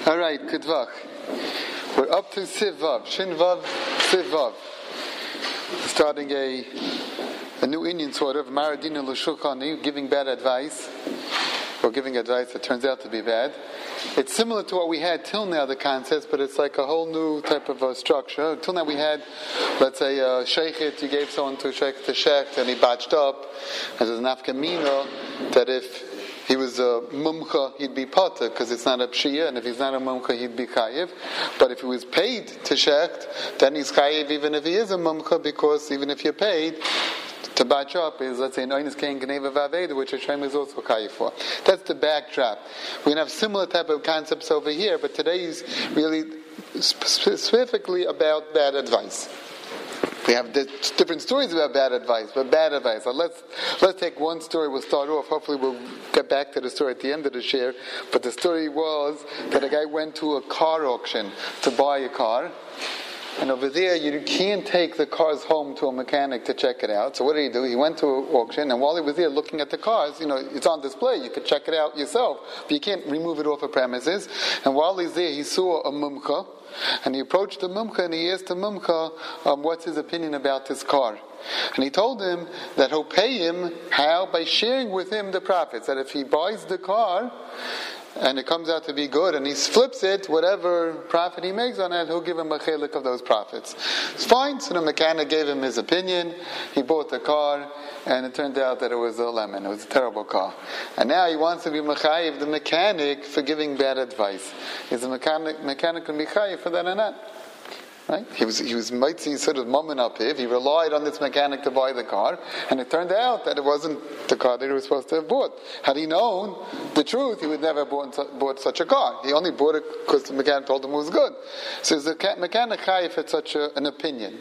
All right, Kedvach. We're up to Siv Vav, Shin Vav, Siv Vav. Starting a new Indian sort of Maradina L'Shulchani, giving bad advice, or giving advice that turns out to be bad. It's similar to what we had till now, the concepts, but it's like a whole new type of structure. Till now we had, let's say, Sheikhit, you gave someone to Sheikh to Sheikh, and he botched up. And there's an Afkamina that if he was a mumcha, he'd be potter, because it's not a pshia, and if he's not a mumcha, he'd be chayiv. But if he was paid to shecht, then he's chayiv even if he is a mumcha, because even if you're paid, to batch up is, let's say, an oinus kein geneva vaveda, which Hashem is also chayiv for. That's the backdrop. We're going to have similar type of concepts over here, but today is really specifically about bad advice. We have different stories about bad advice, but bad advice. So let's take one story. We'll start off. Hopefully we'll get back to the story at the end of the share. But the story was that a guy went to a car auction to buy a car. And over there, you can't take the cars home to a mechanic to check it out. So what did he do? He went to an auction, and while he was there looking at the cars, it's on display. You could check it out yourself, but you can't remove it off the premises. And while he's there, he saw a mumcha. And he approached the mumcha and he asked the mumcha what's his opinion about this car. And he told him that he'll pay him how? By sharing with him the profits. That if he buys the car and it comes out to be good and he flips it, whatever profit he makes on it, he'll give him a chelik of those profits. It's fine. So the mechanic gave him his opinion. He bought the car, and it turned out that it was a lemon. It was a terrible car. And now he wants to be mechayiv the mechanic for giving bad advice. Is the mechanic going to be chayiv for that or not? Right? He was mighty sort of mumming up here. He relied on this mechanic to buy the car, and it turned out that it wasn't the car that he was supposed to have bought. Had he known the truth, he would never have bought such a car. He only bought it because the mechanic told him it was good. So is the mechanic chayiv for such an opinion?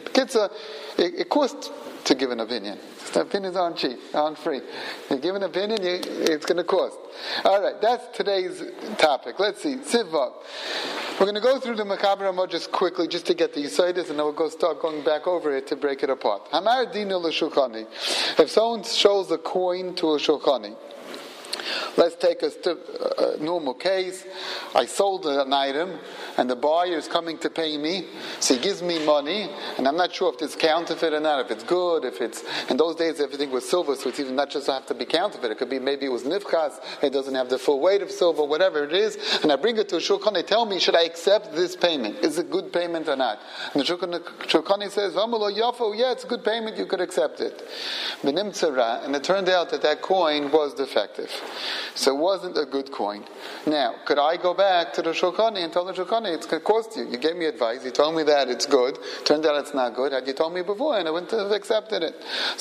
It costs to give an opinion. The opinions aren't cheap, aren't free. You give an opinion, it's going to cost. All right, that's today's topic. Let's see, Siv Vav. We're going to go through the Mechaber Ramah just quickly, just to get the Yisaitis, and then we'll start going back over it to break it apart. Hamar Dina L'Shulchani. If someone shows a coin to a Shulchani, let's take a normal case. I sold an item, and the buyer is coming to pay me, so he gives me money, and I'm not sure if it's counterfeit or not, if it's good, in those days everything was silver, so it's even not just have to be counterfeit, it could be maybe it was nifchas, it doesn't have the full weight of silver, whatever it is, and I bring it to a shulchan, they tell me, should I accept this payment? Is it good payment or not? And the shulchan says, yeah, it's a good payment, you could accept it. And it turned out that coin was defective. So it wasn't a good coin. Now, could I go back to the Shulchani and tell the Shulchani, it's going to cost you. You gave me advice, you told me that it's good, turned out it's not good. Had you told me before, and I wouldn't have accepted it.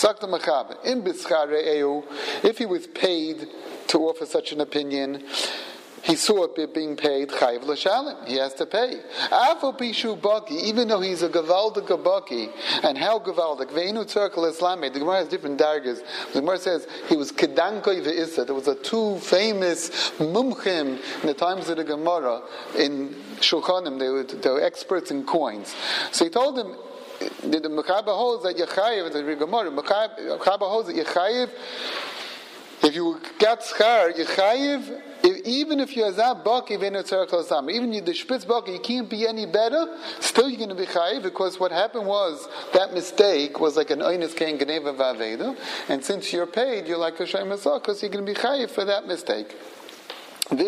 If he was paid to offer such an opinion, he saw it being paid, chayiv l'shalim. He has to pay. Afal pishu baki, even though he's a gavaldik baki, and how gavaldik? Ve'inu tzarkal Islami. The Gemara has different dargas. The Gemara says he was kedankoi ve'issa. There was two famous mumchim in the times of the Gemara in Shulchanim. They were experts in coins. So he told them, the Mechaber holds that Yechayiv, the Gemara, Mechaber holds that Yechayiv, if you got schar, Yechayiv, even if you're Azab Baki, even the Spitz Baki, you can't be any better, still you're going to be chayiv, because what happened was, that mistake was like an oinus kein geneva vaveda, and since you're paid, you're like a shaymasah, because you're going to be chayiv for that mistake. But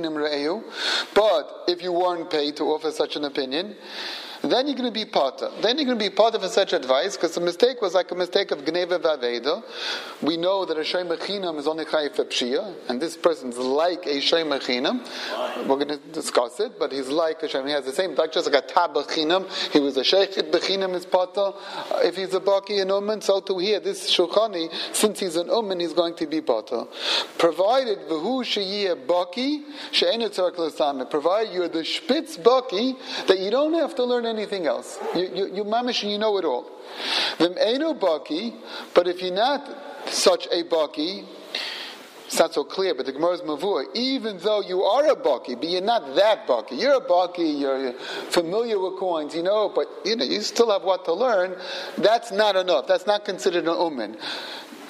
if you weren't paid to offer such an opinion, then you're going to be potter. Then you're going to be potter for such advice, because the mistake was like a mistake of Gneva Vaveda. We know that a Shay Mechinam is only Chayiv for Pshia, and this person's like a Shay Mechinam. We're going to discuss it, but he's like a Shay. He has the same, like just like a Tab Bechinam. He was a Sheikhit Bechinam is potter. If he's a Baki and Uman, so to here, this Shulchani, since he's an Uman, he's going to be potter. Provided V'hu Sheyeh Baki, She'enu Tzarek L'Stameh. Provided you're the Spitz Baki, that you don't have to learn anything else. You mamish and you know it all. V'im eino baki, but if you're not such a baki, it's not so clear, but the Gemara's mavur, even though you are a baki, but you're not that baki. You're a baki, you're familiar with coins, but you still have what to learn. That's not enough. That's not considered an uman.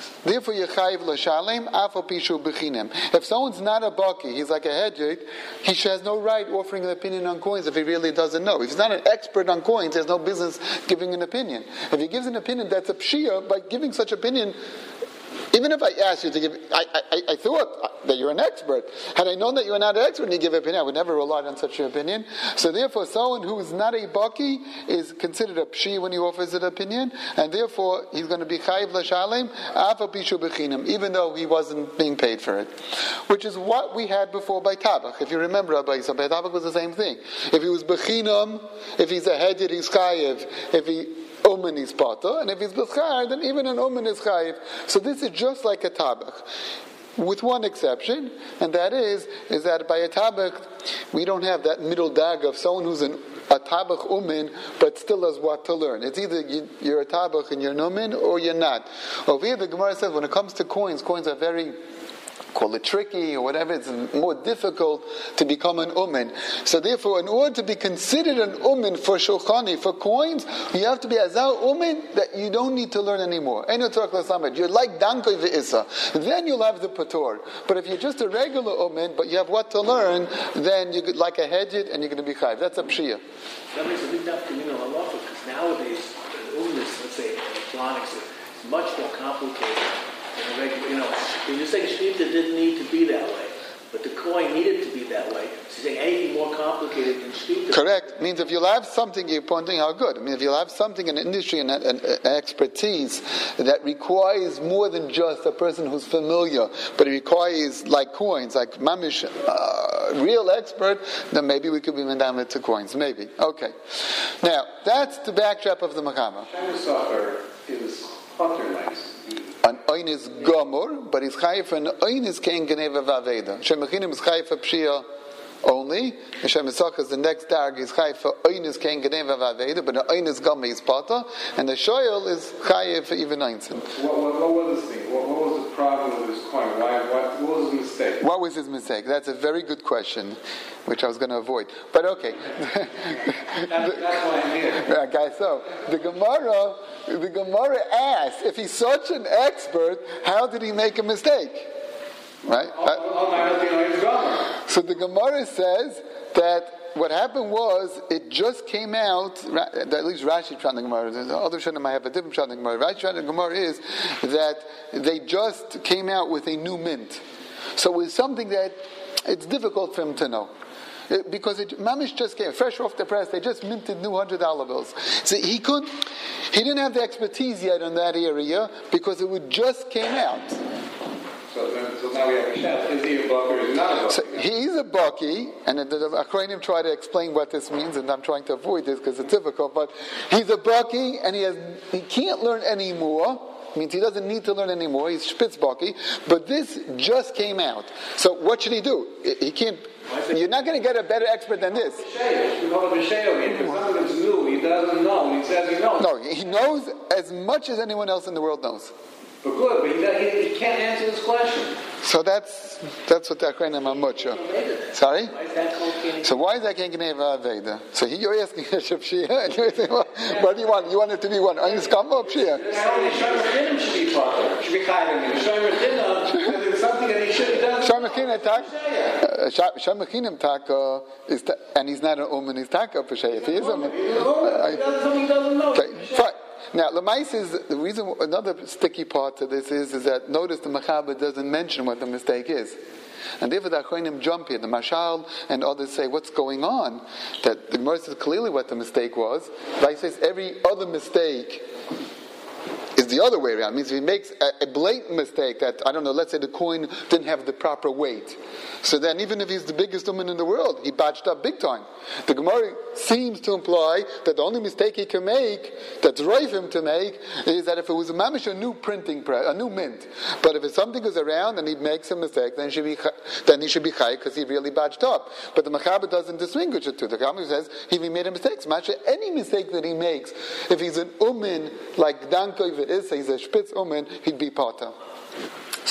Therefore, Yechayiv l'shalem afal pishu b'chinem. If someone's not a baki, he's like a hedjit, he has no right offering an opinion on coins if he really doesn't know. If he's not an expert on coins, there's no business giving an opinion. If he gives an opinion that's a pshia, by giving such opinion, even if I asked you to give, I thought that you're an expert. Had I known that you were not an expert and you give an opinion, I would never rely on such an opinion. So therefore, someone who is not a baki is considered a pshi when he offers an opinion, and therefore he's going to be chayiv l'shalem afa pishu b'chinam, even though he wasn't being paid for it. Which is what we had before by tabach. If you remember, by tabach was the same thing. If he was b'chinam, if he's a hedjit, he's chayiv. If he Omen is pata, and if he's b'schar, then even an omen is chayiv. So this is just like a tabach, with one exception, and that is that by a tabach we don't have that middle dag of someone who's a tabach umin, but still has what to learn. It's either you're a tabach and you're an umin, or you're not. Over here, the Gemara says when it comes to coins are very, call it tricky or whatever, it's more difficult to become an umin. So therefore, in order to be considered an umin for shulchani, for coins, you have to be azal umin that you don't need to learn anymore. You're like dankoi ve'isa. Then you'll have the pator. But if you're just a regular umin, but you have what to learn, then you're like a hedjit and you're going to be chayiv. That's a pshia. That makes a big difference to me on halacha, because nowadays, the umis, let's say, electronics, is much more complicated. When you say Shmita didn't need to be that way, but the coin needed to be that way. So you say anything more complicated than Shmita. Correct. Means if you'll have something, you're pointing out good. If you'll have something in an industry and an expertise that requires more than just a person who's familiar, but it requires like coins, like mamish, real expert, then maybe we could be mendamet to coins. Maybe. Okay. Now, that's the backdrop of the Mechama. It was utter nice. An oin is gomor, but he's chayiv for an oin is kein geneva v'aveda. Shem mechinim is chayiv for pshia only. And Shem Yisach is the next darg is chayiv for oin is kein geneva v'aveda, but an oin is gomer is pata, and the shoyel is chayiv for even einzin. What was this thing? What was the problem with this coin? What was his mistake? What was his mistake? That's a very good question, which I was going to avoid. But okay. That's why I'm here. Okay, so the Gemara asks, if he's such an expert, how did he make a mistake? Right? So the Gemara says that what happened was, it just came out, at least Rashi Pshat in the Gemara, the other Shana might have a different Pshat in the Gemara. Rashi Pshat in the Gemara is that they just came out with a new mint. So it was something that it's difficult for him to know. Because Mamish just came fresh off the press. They just minted new $100 bills. So he didn't have the expertise yet in that area because it just came out. So now we have a chef. Is he a baki or is he not a baki? So he's a baki, and the Acharonim try to explain what this means, and I'm trying to avoid this because it's difficult. But he's a baki, and he can't learn anymore. Means he doesn't need to learn anymore. He's spitzbaki, but this just came out. So what should he do? He can't. You're not going to get a better expert than this. We call it B'Sheo. Because something that's new, he doesn't know. He says he knows. No, he knows as much as anyone else in the world knows. But good, but he can't answer this question. So that's what the Acharonim are mucha. Sorry? So why is that Ken Geneva Veda? So you're asking a Shia, and you're saying, well, what do you want? You want it to be one? Ein Skamba or Shia? Shomer should be part. Should be chayim. Shomer is something that he should have done. Shomer Chinim tak is, and he's not an Uman, he's taka P'Shei. If he is something he doesn't know. Okay, fine. Now, Lamais is the reason. Another sticky part to this is that notice the Mechaber doesn't mention what the mistake is, and therefore the Acharonim jump here. The Mashal and others say, "What's going on?" That the Gemara says clearly what the mistake was. But says every other mistake is the other way around. It means if he makes a blatant mistake that, I don't know, let's say the coin didn't have the proper weight. So then even if he's the biggest woman in the world, he botched up big time. The Gemara seems to imply that the only mistake he can make, that's right for him to make, is that if it was a mamish, a new printing press, a new mint. But if it's something goes around and he makes a mistake, then he should be chay because he really botched up. But the Mechaber doesn't distinguish it too. The Mechaber says he made a mistake. Any mistake that he makes, if he's an umin like Danko, if it is, he's a spitz umin, he'd be pata. So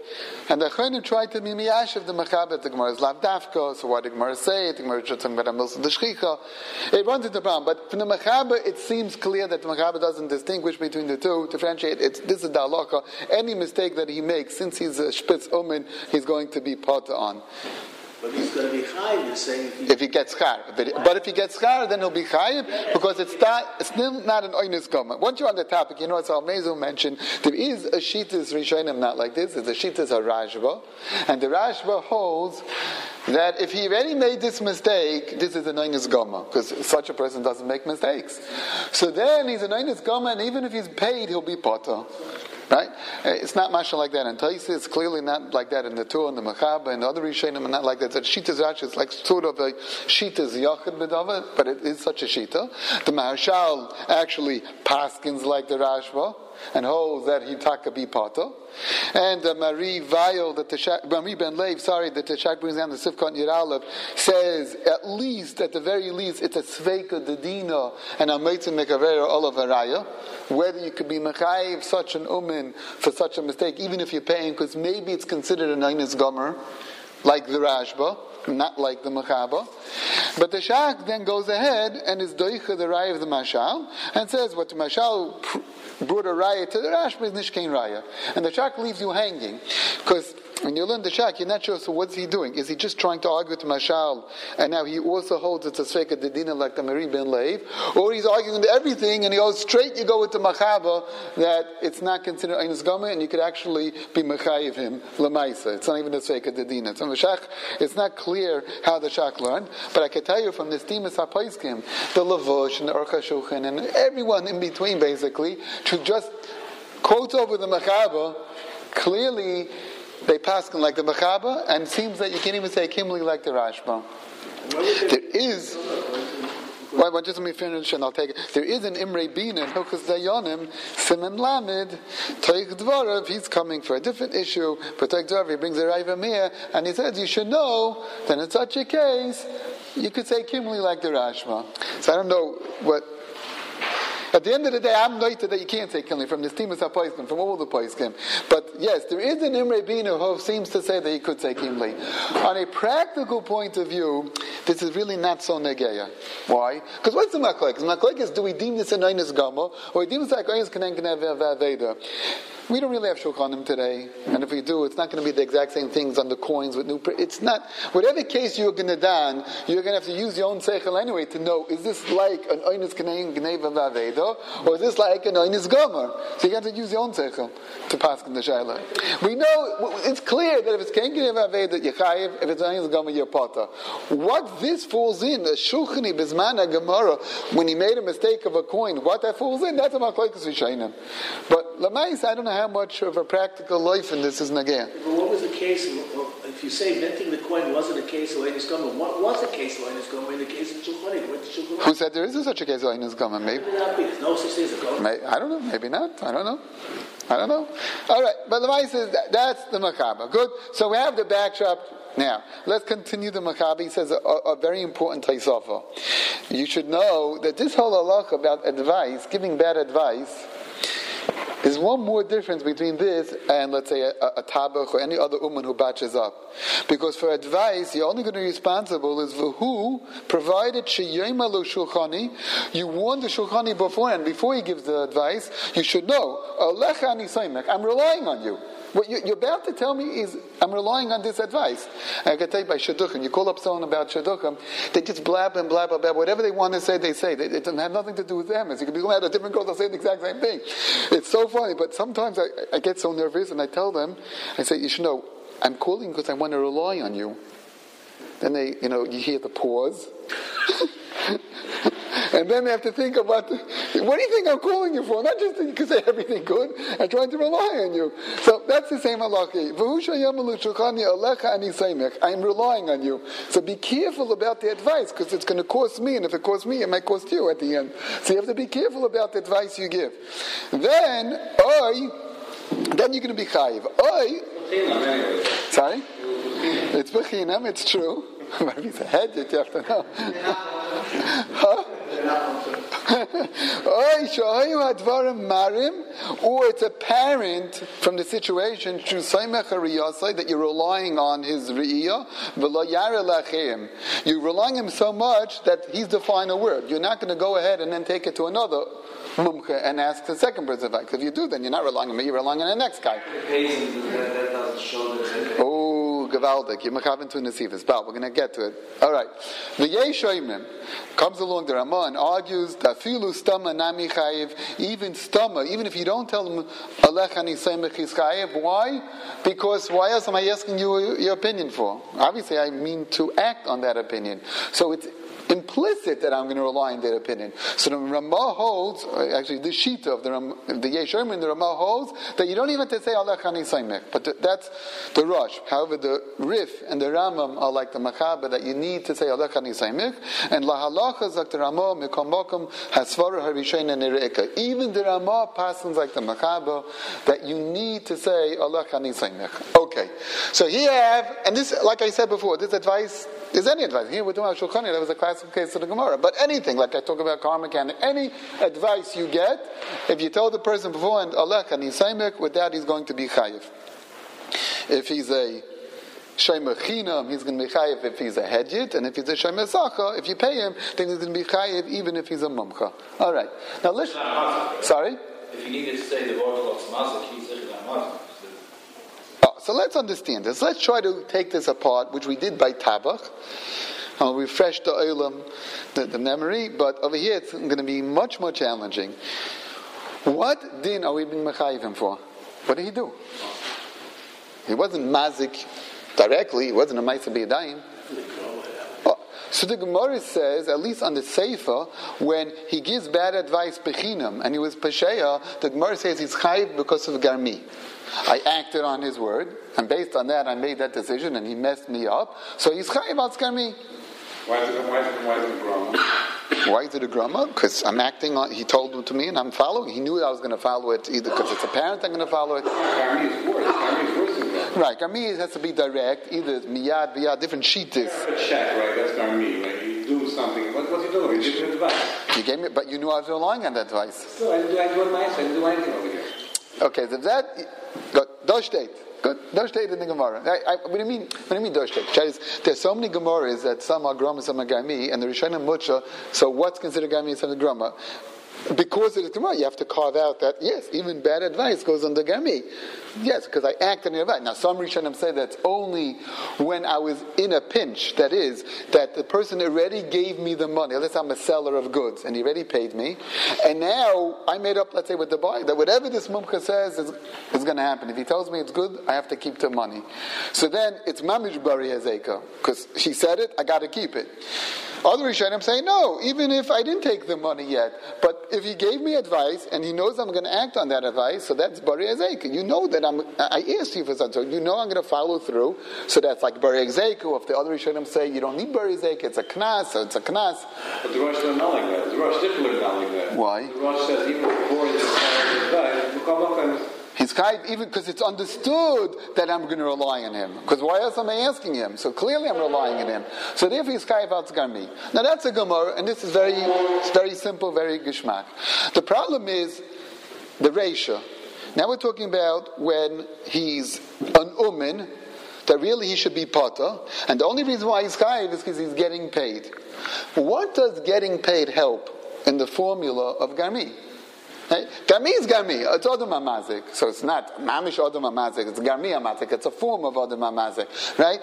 And the Achronim tried to be miyashiv the mechaber. The Gemara is lav dafka, so why the Gemara say it? The Gemara is just talking about Amilsa the Shchicha. It runs into the problem. But from the mechaber, it seems clear that the mechaber doesn't distinguish between the two, differentiate. This is the halacha. Any mistake that he makes, since he's a spitz umin, he's going to be potter on. But he's going to be chayiv, you're saying, if he gets char. But if he gets char, then he'll be chayiv, because it's still not an oinus goma. Once you're on the topic, you know what Salmezu mentioned, there is a shittas rishonim not like this, it's a shittas Rashba, and the Rashba holds that if he already made this mistake, this is an oinus goma, because such a person doesn't make mistakes. So then he's an oinus goma, and even if he's paid, he'll be potter. Right? It's not mashal like that in Taisa. It's clearly not like that in the Torah and the Mechaber and the other Rishonim are not like that. The Shitas Rashi is like sort of a Shitas Yachid B'Dava, but it is such a Shita. The Maharshal actually paskins like the Rashba and holds that he taka be pata. And Marie Vayel, Marie Ben Lev, that the Teshach brings down the Sifkot and Yeralev, says at the very least, it's a Sveika Dedina and a Meitzim Mekavera Olav Haraya. Whether you could be Mechayiv such an Umin for such a mistake, even if you're paying, because maybe it's considered a Nainis Gomer, like the Rashba, not like the Mechaba. But the Shach then goes ahead and is Doicha the Raya of the Mashal, and says what the Mashal brought a Raya to the Rashba is Nishkein Raya. And the Shach leaves you hanging, because when you learn the Shach, you're not sure, so what's he doing? Is he just trying to argue with Mashal, and now he also holds it's a Sveika Dedina like the Marie Ben Lev, or he's arguing to everything, and he goes straight, you go with the Machaba, that it's not considered Einus Gomer, and you could actually be Mechayiv him, Lamaisa. It's not even a Sveika Dedina. So the Shach, it's not clear how the Shach learned, but I can tell you from the Stimas HaPoiskim, the Lavush, and the Orcha Shulchan, and everyone in between, basically, to just quote over the Machaba, clearly, they pass like the Mechaba, and it seems that you can't even say Kimli like the Rashba. There is, well, just let me finish and I'll take it. There is an Imre Bin in Hilchos Dayanim, Siman Lamed, Toich Dvarav, he's coming for a different issue, but Toich Dvarav, he brings a Raiva Mir, and he says, you should know that in such a case, you could say Kimli like the Rashba. So I don't know what. At the end of the day, I'm noted that you can't say Kimli from the Stimas HaPoiskim, from all the Poiskim. But yes, there is an Imre Binu who seems to say that he could say Kimli. On a practical point of view, this is really not so negeya. Why? Because what's the Machlek? The Machlek is, do we deem this an Einus Gama, or we deem this like Einus Kenen Kenen V'Aveda? We don't really have shulchanim today, and if we do, it's not going to be the exact same things on the coins with new. It's not. Whatever case you're going to don, you're going to have to use your own seichel anyway to know: is this like an oinus k'nein gneva v'aveda, or is this like an oinus gomer? So you have to use your own seichel to pass in the shayla. We know it's clear that if it's k'nein gneva v'aveda, you're chayiv. If it's oinus gomer, you're potter. What this falls in, a shulchani bizman gemara, when he made a mistake of a coin, what that falls in, that's a machlokes rishonim. But lamais, I don't know how much of a practical life in this is nagaya. But what was the case, if you say minting the coin wasn't a case of Einus Gomer, what was the case of Einus Gomer in the case of Shulchan? Who said there isn't such a case of Einus Gomer? Maybe. There's no such thing as a Gomer. I don't know, maybe not. I don't know. Alright, but the Ma'ase says that's the Machaba. Good. So we have the backdrop. Now, let's continue the Maccabi. He says a very important Taisafa. You should know that this whole halacha about advice, giving bad advice, there's one more difference between this and, let's say, a tabach or any other uman who batches up. Because for advice, you're only going to be responsible is for who provided sheyema lo shulchani. You warn the shulchani beforehand, before he gives the advice, you should know, Alecha ani soimek, I'm relying on you. What you're about to tell me is, I'm relying on this advice. I can tell you by Shidduchim, you call up someone about Shidduchim, they just blab and blab about whatever they want to say, they say. It doesn't have nothing to do with them. As you can be going out a different girl, they'll say the exact same thing. It's so funny, but sometimes I get so nervous and I tell them, I say, you should know, I'm calling because I want to rely on you. Then they, you hear the pause. And then they have to think about, what do you think I'm calling you for? Not just that you can say everything good. I'm trying to rely on you. So that's the same halakha. I'm relying on you. So be careful about the advice, because it's going to cost me, and if it costs me, it might cost you at the end. So you have to be careful about the advice you give. Then you're going to be chayiv. Sorry? It's bechinam, it's true. But if he's a head, you have to know. Huh? Or it's apparent from the situation that you're relying on his re'iyah. You're relying on him so much that he's the final word. You're not going to go ahead and then take it to another mumcha and ask the second person advice. If you do, then you're not relying on me, you're relying on the next guy. That doesn't show that. Oh, Gavaldik, you're mechaven to Nesivas. But we're going to get to it. Alright. The Yeshoimim comes along, the Ramah, and argues that Filu Stama Nami Chayiv, even Stama, even if you don't tell him Alech Ani Semech is Chayiv, why? Because why else am I asking you your opinion for? Obviously, I mean to act on that opinion. So it's implicit that I'm going to rely on their opinion. So the Ramah holds, actually the Shita of the Yeshoimim, the Ramah holds that you don't even have to say Alech Ani Semech, but that's the Rosh. However, the Rif and the Ramam are like the Machaba that you need to say Alech Ani Semech, and La Halacha Zak the Ramah Mikol Mokum Hasvara Harishaina Nereika. Even the Ramah passes like the Machaba that you need to say Alech Ani Semech. Okay, so here I have, and this, like I said before, this advice is any advice. Here we're talking about Shulchan Aruch, that was a classical case of the Gemara. But anything, like I talk about car mechanic, any advice you get, if you tell the person beforehand, Alech Ani Semech, with that he's going to be chayiv. If he's a Shemer Chinam, he's going to be chayiv if he's a hedjit, and if he's a Shemer Sacha, if you pay him, then he's going to be chayiv even if he's a mumcha. All right. Now listen. Sorry? If you needed to say the Orthodox mazik, he's a mazik. So let's understand this. Let's try to take this apart, which we did by Tabach. I'll refresh the Olam, the memory, but over here it's going to be much more challenging. What din are we being mechayiv him for? What did he do? He wasn't mazik directly. He wasn't a ma'aser b'yadayim. So the Gemara says, at least on the Seifa, when he gives bad advice bechinam and he was pesheya, the Gemara says he's chayiv because of garmi. I acted on his word, and based on that I made that decision, and he messed me up. So he's chayiv al garmi. Why is it a grama? Why is it a grama? Because I'm acting on. He told it to me, and I'm following. He knew that I was going to follow it, either because it's apparent I'm going to follow it. Garmi is worse. Garmi is worse than grama. Right, garmi has to be direct, either miyad, v'yad, different sheetis. A check, right? That's garmi. Right? You do something. What's he doing? He's giving advice. You gave me, but you knew I was relying on that advice. So I didn't do nice. I didn't do anything over here. Okay, so that good. Doshtate. Good. Doshtate in the Gemara. What do you mean? What do you mean Doshtate? There's so many Gemaras that some are Grama, some are Garmi, and the Rishonim Mucha. So what's considered Garmi and some are Grama? Because it is Gemara, you have to carve out that yes, even bad advice goes under Garmi. Yes, because I act on your advice. Now some Rishonim say that's only when I was in a pinch. That is, that the person already gave me the money. Let's say I'm a seller of goods, and he already paid me, and now I made up, let's say, with the buyer that whatever this mumcha says is going to happen. If he tells me it's good, I have to keep the money. So then it's mamish bari hazeka, because she said it, I got to keep it. Other Rishonim say no, even if I didn't take the money yet, but if he gave me advice and he knows I'm going to act on that advice, so that's bari hazeka. You know that I asked you for something, so you know I'm going to follow through. So that's like bari hazeka. If the other Rishonim say you don't need bari hazeka, it's a knas, so it's a knas. But the Rosh doesn't know like that. The Rosh differently not like that. Why? The Rosh says even before he advice, he's chayiv even because it's understood that I'm going to rely on him. Because why else am I asking him? So clearly I'm relying on him. So therefore he's chayiv al garmi. Now that's a Gemara, and this is very simple, very gishmak. The problem is the reisha. Now we're talking about when he's an umin, that really he should be potter, and the only reason why he's chayiv is because he's getting paid. What does getting paid help in the formula of garmi? Right? Garmi is garmi. It's Odom HaMazik. So it's not Mamish Odom HaMazik. It's Garmi HaMazik. It's a form of Odom HaMazik. Right?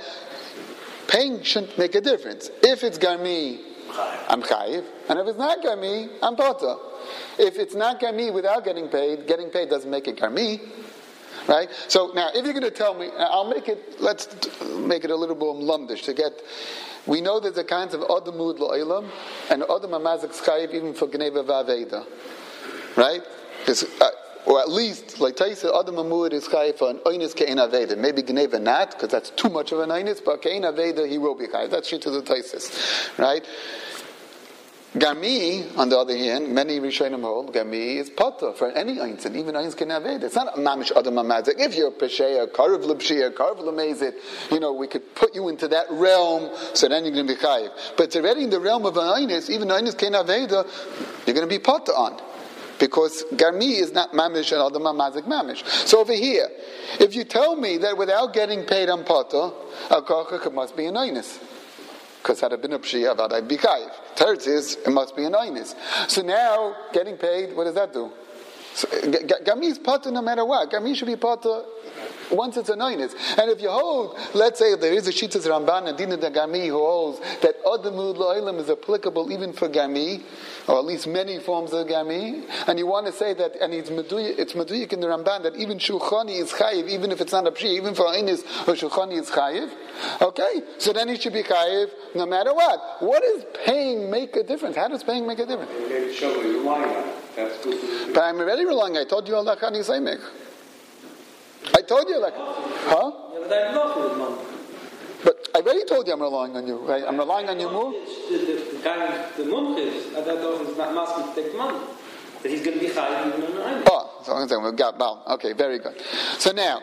Paying shouldn't make a difference. If it's garmi, I'm chayiv. And if it's not garmi, I'm potter. If it's not garmi without getting paid doesn't make it garmi. Right? So now, if you're going to tell me, let's make it a little more lumdish to get. We know there's a kind of Odom L'Olam and Odom HaMazik chayiv even for Gneva V'Aveda. Right? Or at least, like Taisa, Adam Amud is chayiv for an Oynis Ke'en Aveda. Maybe Gneva not, because that's too much of an Oynis, but Ke'en Aveda he will be chayiv. That's shit to the Taisis. Right? Gami, on the other hand, many Rishonim hold, Gami is Pata for any Einstein, even Einstein can aved. It's not Mamish Adam Amazik. If you're Pesheya, Karv L'Pshia, Karv L'Mezit, we could put you into that realm, so then you're going to be Chayiv. But it's already in the realm of an Einis, even Einis can aveda, you're going to be Pata on. Because Garmi is not Mamish and Adam Amazik Mamish. So over here, if you tell me that without getting paid on Pata, it must be an Einis. Because had it been a pshia, I'd be chayiv. Third is, it must be an einis. So now, getting paid, what does that do? So, Gami is pata no matter what. Gami should be pata once it's an einis. And if you hold, let's say there is a Shitas Ramban and Dina da Gami who holds that Adamud La'ilam is applicable even for Gami, or at least many forms of Gami, and you want to say that, and it's Meduyik in the Ramban, that even Shulchani is chayiv, even if it's not a pshia, even for einis, or Shulchani is chayiv. Okay, so then he should be chayiv no matter what. What does paying make a difference? How does paying make a difference? But I'm already relying. I told you Allah Khani Saimik. I told you like, huh? But I already told you I'm relying on you, right? I'm relying on you more. The mumchis, that must be take money. That he's going to be chayiv even on the island. Oh, so I'm saying we've got Baal. Okay, very good. So now,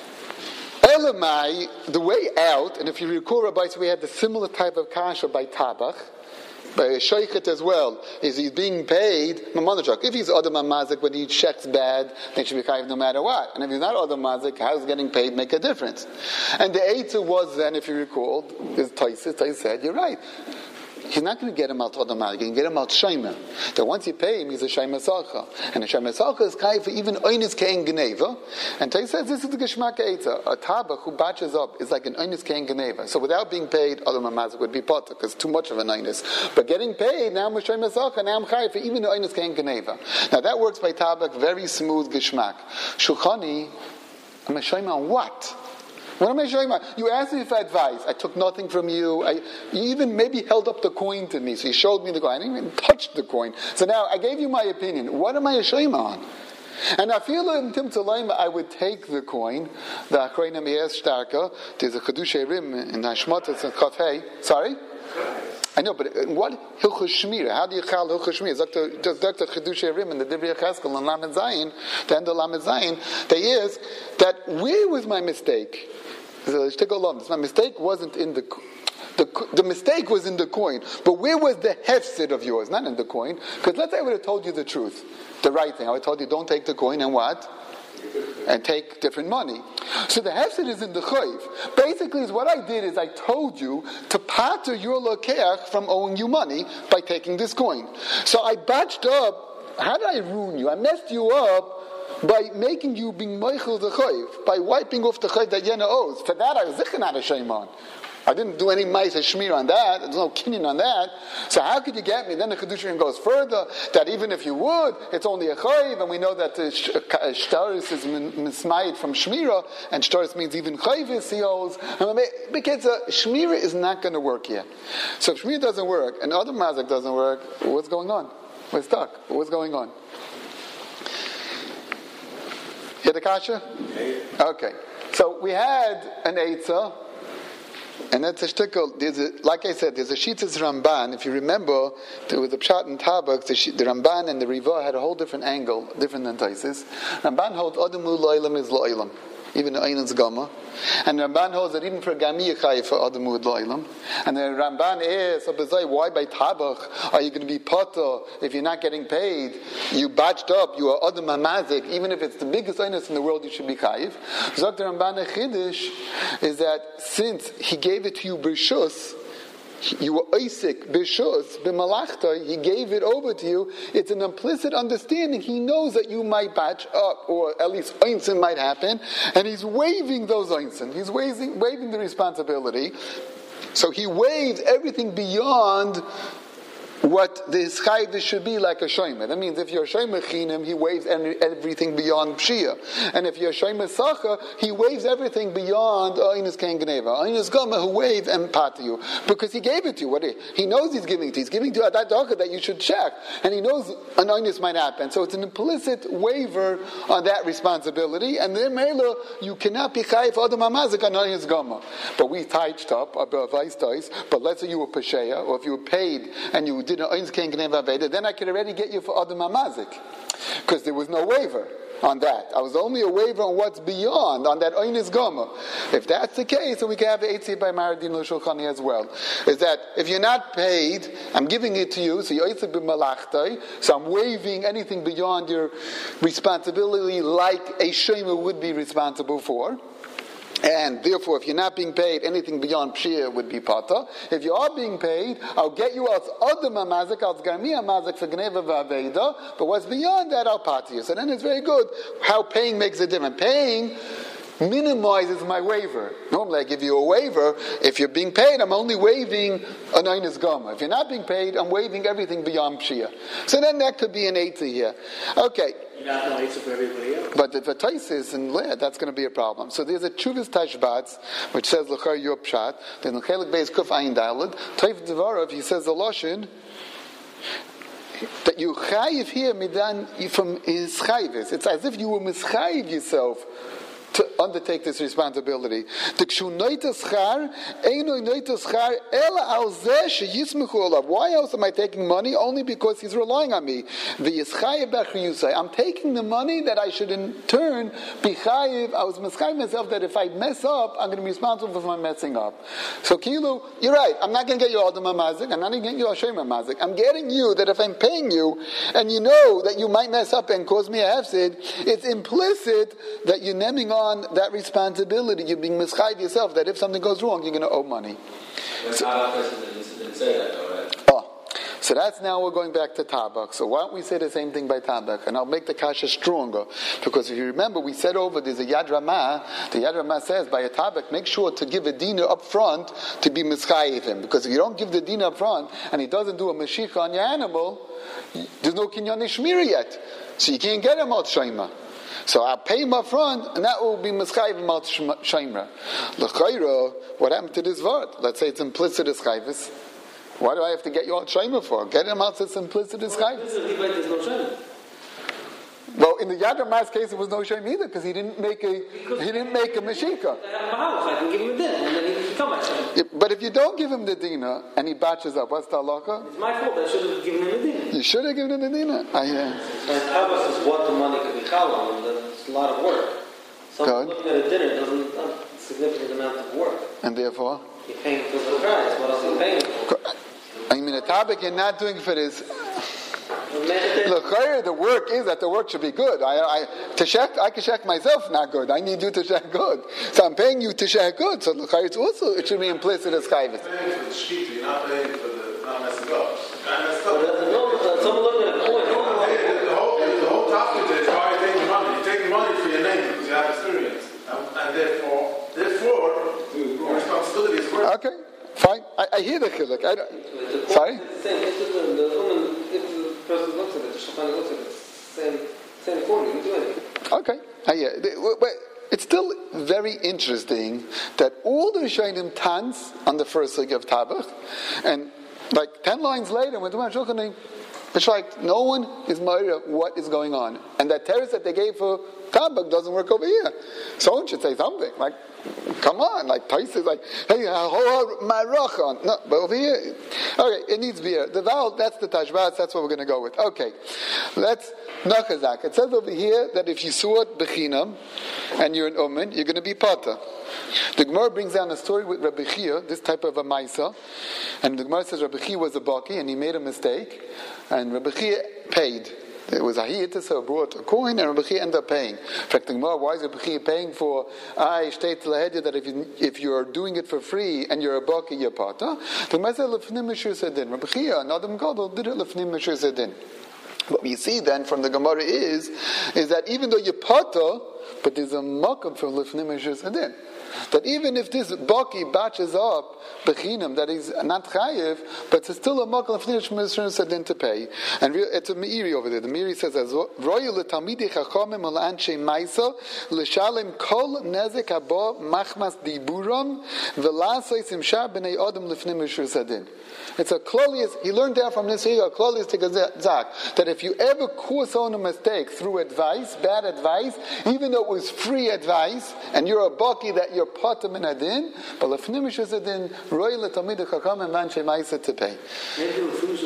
Elamai, the way out, and if you recall, Rabbi, so we had the similar type of kasha by Tabach, by Shoichet as well, is he's being paid Mamonachak. If he's Adam Mazik, when he checks bad, then he should be chayiv no matter what. And if he's not Adam Mazik, how's getting paid make a difference? And the Eitzah was then, if you recall, is Taisis said, you're right. He's not going to get him out automatic. He can get him out Shaima. That once you pay him, he's a Shaima Salcha. And a Shaima Salcha is chayiv for even Oynis Kein Geneva. And Tais says this is the Geshmak Eitzah. A Tabach who batches up is like an Oynis Kein Geneva. So without being paid, Adam Mazik would be potter because too much of an Oynis. But getting paid, now I'm a Shaima Salcha, now I'm chayiv for even the Oynis Kein Geneva. Now that works by Tabach, very smooth Geshmak. Shulchani, I'm a Shaima on what? What am I showing you? You asked me for advice. I took nothing from you. You even maybe held up the coin to me. So you showed me the coin. I didn't even touch the coin. So now I gave you my opinion. What am I ashamed on? And I feel in Tim Tzalayim, I would take the coin. The Achrayim Yes Starka. There's a Chedushay Rim in Hashmatas and Chafei. Sorry? I know, but what Hilchos Shmira? How do you call Hilchos Shmira? Just Dr. Chedushay Rim in the Divrei Cheskel and Lamed Zayin, the end of Lamed Zayin, there is that where was my mistake? My mistake wasn't in the mistake was in the coin. But where was the hefsid of yours? Not in the coin. Because let's say I would have told you the truth. The right thing. I would have told you don't take the coin and what? And take different money. So the hefsid is in the chayv. Basically, what I did is I told you to pater your lokeach from owing you money by taking this coin. So I batched up. How did I ruin you? I messed you up by making you being meichel the chayv, by wiping off the chayv that Yena owes. For that, I was not a shame on. I didn't do any ma'aseh shmir on that. There's no kinyan on that. So how could you get me? Then the Chedushin goes further, that even if you would, it's only a chayv, and we know that the shtaris is mismayed from shmira, and shtaris means even chayvis he owes. Because shmira is not going to work here. So if shmira doesn't work, and other mazik doesn't work, what's going on? We're stuck. What's going on? Hear the kasha? Okay. So we had an Eitzah, and that's a shtickle. Like I said, there's a Shitas Ramban. If you remember, there was a Pshat in Tabak, the Ramban and the Riva had a whole different angle, different than Taisis. Ramban holds Adamu La'ilam is La'ilam, even the Einan's Gama. And Ramban holds that even for Gami Yachai for Adamu La'ilam. And the Ramban is, why by Tabach are you going to be potter if you're not getting paid? You batched up, you are Adam HaMazik, even if it's the biggest Einas in the world, you should be chayiv. Zok the Ramban Chiddush is that since he gave it to you B'Rishus, you were Isaac, Bishus, B'malachta, he gave it over to you. It's an implicit understanding. He knows that you might batch up, or at least Einstein might happen, and he's waiving those Einstein. He's waiving the responsibility. So he waives everything beyond what the Chayv should be like a Shomer. That means if you're a Shomer Chinim, he waives everything beyond Pshia. And if you're a Shomer Sacha, he waives everything beyond Einis Ken Geneva. Einis Gama, who waive and pat to you. Because he gave it to you. He knows he's giving it to you. He's giving to you that daka that you should check. And he knows an Einis might happen. So it's an implicit waiver on that responsibility. And then, Mela, you cannot be Chayv Adam HaMazik on Einis Gama. But we touched up, but let's say you were Pesheya, or if you were paid and you did an Oins Ken Gnev Aveda, then I could already get you for Adam HaMazik. Because there was no waiver on that. I was only a waiver on what's beyond, on that Oinis Goma. If that's the case, then we can have the Eitzah by Maradin L'Shulchani as well. Is that if you're not paid, I'm giving it to you, so you're Eitzah b'malachtai, so I'm waiving anything beyond your responsibility like a Shema would be responsible for. And therefore, if you're not being paid, anything beyond Pshir would be Pata. If you are being paid, I'll get you out Adam HaMazik, out Garmi HaMazik for Gneva V'Aveda, but what's beyond that, I'll Pata you. So then it's very good how paying makes a difference. Paying minimizes my waiver. Normally I give you a waiver. If you're being paid, I'm only waiving an Einis Goma. If you're not being paid, I'm waiving everything beyond Pshir. So then that could be an Eitzah here. Okay. You're not no Eitzah for everybody else. But if a Taisis and Leah, that's going to be a problem. So there's a Chuvas Tashbats, which says L'char Yor Pshat. Then L'chelik Beis Kuf Ayin Daled. Taif Devarav, he says the Loshin, that you chayiv here midan from his chayivis. It's as if you were mischayiv yourself to undertake this responsibility. Why else am I taking money? Only because he's relying on me. I'm taking the money that I should in turn be chayiv. I was mischayiv myself that if I mess up, I'm going to be responsible for my messing up. So Kilu, you're right. I'm not going to get you Adam HaMazik. I'm not going to get you Hashem HaMazik. I'm getting you that if I'm paying you, and you know that you might mess up and cause me a hefsid, it's implicit that you're naming on that responsibility. You're being mischayiv yourself that if something goes wrong, you're going to owe money. But didn't say that though, right? So that's now we're going back to Tabak. So why don't we say the same thing by Tabak? And I'll make the kasha stronger. Because if you remember, we said over, there's a Yad Ramah. The Yad Ramah says, by a Tabak, make sure to give a dina up front to be mischayiv him. Because if you don't give the dina up front, and he doesn't do a mashicha on your animal, there's no kinyan shmira yet. So you can't get him out shayma. So I'll pay him up front, and that will be mischayiv him out shayma. L'chayra, what happened to this word? Let's say it's implicit as chayvis. Why do I have to get you out shayma for? Get him out as implicit as chayvis. Well, in the Yad Ramah's case, it was no shayma either because he didn't make a mashika. But if you don't give him the dina and he batches up, what's the halacha? It's my fault. I should have given him the dina. You should have given him the dina. And Tabbas is what the money could be challah, and that's a lot of work. Someone looking at a dinner doesn't a significant amount of work. And therefore? You're paying for the price. What else are you paying for? I mean, a topic you're not doing for this. Look, the work is that the work should be good. I can check myself not good. I need you to check good. So I'm paying you to check good. So look, it's also it should be implicit as chayvis. You're paying for the sheet, you're not paying for the not messing up. Someone looking at a point. The whole topic is why you're taking money. You're taking money for your name because you have experience, and therefore, your responsibility is work. Okay, fine. I hear the chiluk. Sorry. If the person looks at it, the shulchan looks at it, same according, you do anything. Okay, but it's still very interesting that all the Rishonim tans on the first leg of Tabach, and like 10 lines later, when the Shulchan, it's like no one is aware of what is going on, and that terrace that they gave for Tabach doesn't work over here. Someone should say something like, "Come on!" Like Tais is like, "Hey, hold my rochon." No, but over here, okay, it needs beer. The vowel, that's the tashbas. That's what we're going to go with. Okay, let's nachazak. It says over here that if you saw it bechinam and you're an umen, you're going to be pata. The Gemara brings down a story with Rabbi Chia, this type of a maisa, and the Gemara says Rabbi Chia was a baki and he made a mistake, and Rabbi Chia paid. It was Ahiyatis who brought a coin, and Rabbi Chia ended up paying. In fact, the Gemara, why is Rabbi Chia paying for? I state that if you're doing it for free and you're a baki, you're pata. The Gemara said lefnim mishur sedin. Rabbi Chia, Adam Gadol, did it lefnim mishur sedin. What we see then from the Gemara is that even though you're pata, but there's a makam for lefnim mishur sedin. That even if this baki batches up bechinam, that is not chayiv, but it's still a makal of nishmishur sedin to pay. And it's a meiri over there. The meiri says as royal letamidi chachamim al anshe maisa l'shalem kol nezek haba machmas diburam v'lasay simsha b'nei adam lefnim mishur sedin. It's a klolius. He learned that from this here. A klolius tegazak that if you ever cause someone a mistake through advice, bad advice, even though it was free advice, and you're a baki that you're patam in adin, but lefnim mishur sedin royal letamidi chachamim anshe maisa to pay. Maybe lefnim mishur sedin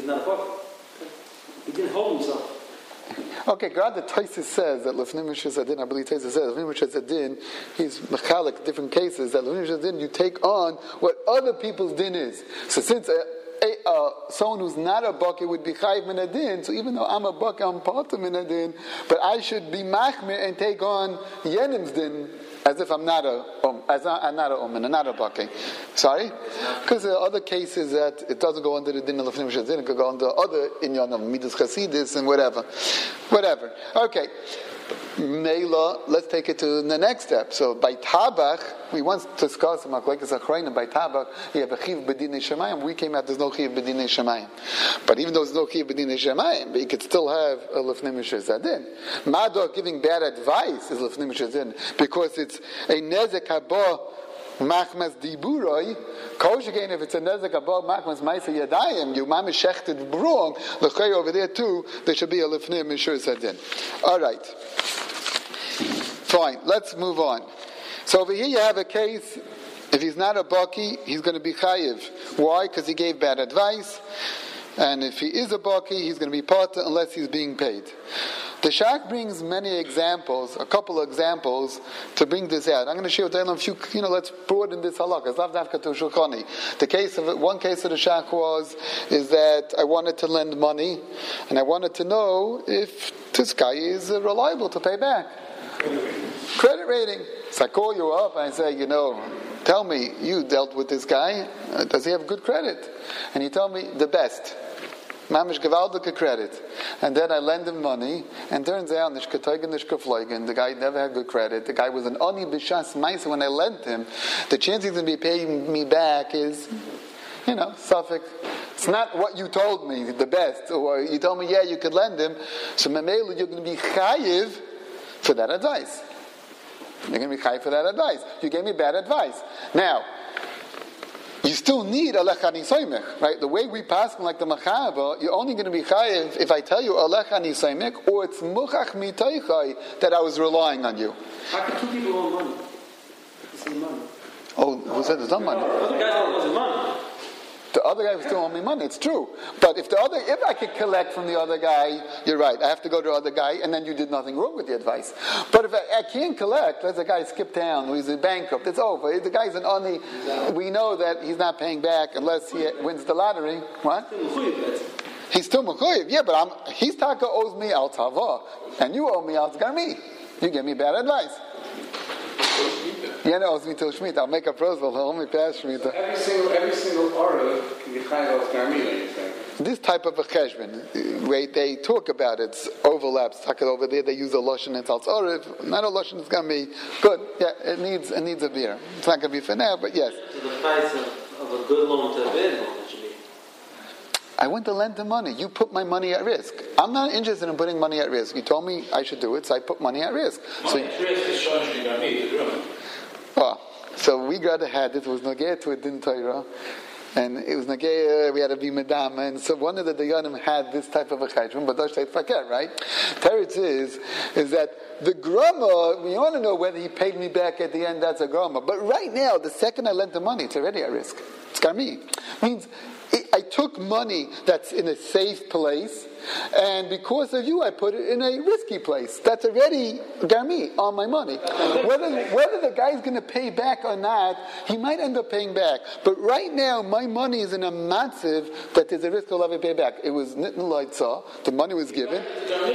he's not a bucket. He didn't hold himself. Okay, God, the Taisus says that Lefnim Mishas Adin, I believe Taisus says, Lefnim Mishas Adin, he's mechalik different cases, that Lefnim Mishas Adin, you take on what other people's din is. So since someone who's not a bucket would be chayiv min adin, so even though I'm a bucket, I'm part of min adin, but I should be machmir and take on yenim's din, as if I'm not a I'm not a bucket. Sorry? Because there are other cases that it doesn't go under the din of Lefnim Mishas Adin, it could go under other inyan of Midas Chasidis and whatever. Okay. Meila, let's take it to the next step. So by Tabach, we once discussed by Tabach, you have a chiv b'dinei shemayim. We came out, there's no chiv b'dinei shemayim. But even though there's no chiv b'dinei shemayim, you could still have a lefnim mishas adin. Mador giving bad advice is lefnim mishas adin because it's a nezek haba machmas diburoi. Kosh again, if it's a nezek haba machmas ma'isa yadayim, you mamish shechted wrong. L'chay over there too, there should be a lefnim mishas adin. All right. Fine, let's move on. So over here you have a case, if he's not a baki, he's going to be chayiv. Why? Because he gave bad advice. And if he is a baki, he's going to be part unless he's being paid. The Shach brings many examples, a couple of examples, to bring this out. I'm going to share with you a few, let's broaden this halakha. It's not dafka to Shulchani. One case of the Shach is that I wanted to lend money, and I wanted to know if this guy is reliable to pay back. Credit rating. So I call you up and I say, tell me, you dealt with this guy. Does he have good credit? And you tell me the best. Mamish gewaldige credit. And then I lend him money, and turns out the guy never had good credit. The guy was an oni b'shas ma'isa when I lent him. The chance he's going to be paying me back is, suffix. It's not what you told me, the best. Or you told me, you could lend him. So memelu, you're going to be chayiv for that advice. You're going to be chayiv for that advice. You gave me bad advice. Now, you still need alech ani soymech, right? The way we pass like the machaba, you're only going to be chayiv if I tell you alech ani soymech, or it's muchach mitoichai that I was relying on you. How can two people owe money? It's the money. Oh, who said there's no money? The other guy owes money. The other guy was still owing me money. It's true. But if I could collect from the other guy, you're right. I have to go to the other guy, and then you did nothing wrong with the advice. But if I can't collect, let's say a guy skipped town, he's a bankrupt, it's over. The guy's an oni. We know that he's not paying back unless he wins the lottery. What? He's still mechuyev. Yeah, but his taka owes me al tava, and you owe me al tgarmi. You gave me bad advice. Yeah, no, owes me till Shemitah. I'll make a proposal. He'll only pass Shemitah. Every single order can be chayav al garmila, you say. This type of a cheshbon, where they talk about it, overlaps. Over there, they use a lashon and talz orif. Not a lashon. It's going to be good. Yeah, it needs a beer. It's not going to be for now, but yes. So the price of a good loan to a bad loan, it should be. I went to lend the money. You put my money at risk. I'm not interested in putting money at risk. You told me I should do it, so I put money at risk. So we got ahead. It was nageh to a din Torah, and it was nageh. We had to be medam, and so one of the dayanim had this type of a cheshbon, but that's fakir, right? Teretz is that the grama. We want to know whether he paid me back at the end. That's a grama. But right now, the second I lent the money, it's already at risk. It's garmi. Means I took money that's in a safe place, and because of you, I put it in a risky place. That's already garmi on my money. Whether the guy's going to pay back or not, he might end up paying back. But right now, my money is in a matziv that there's a risk of having pay back. It was nitn loitza. The money was given.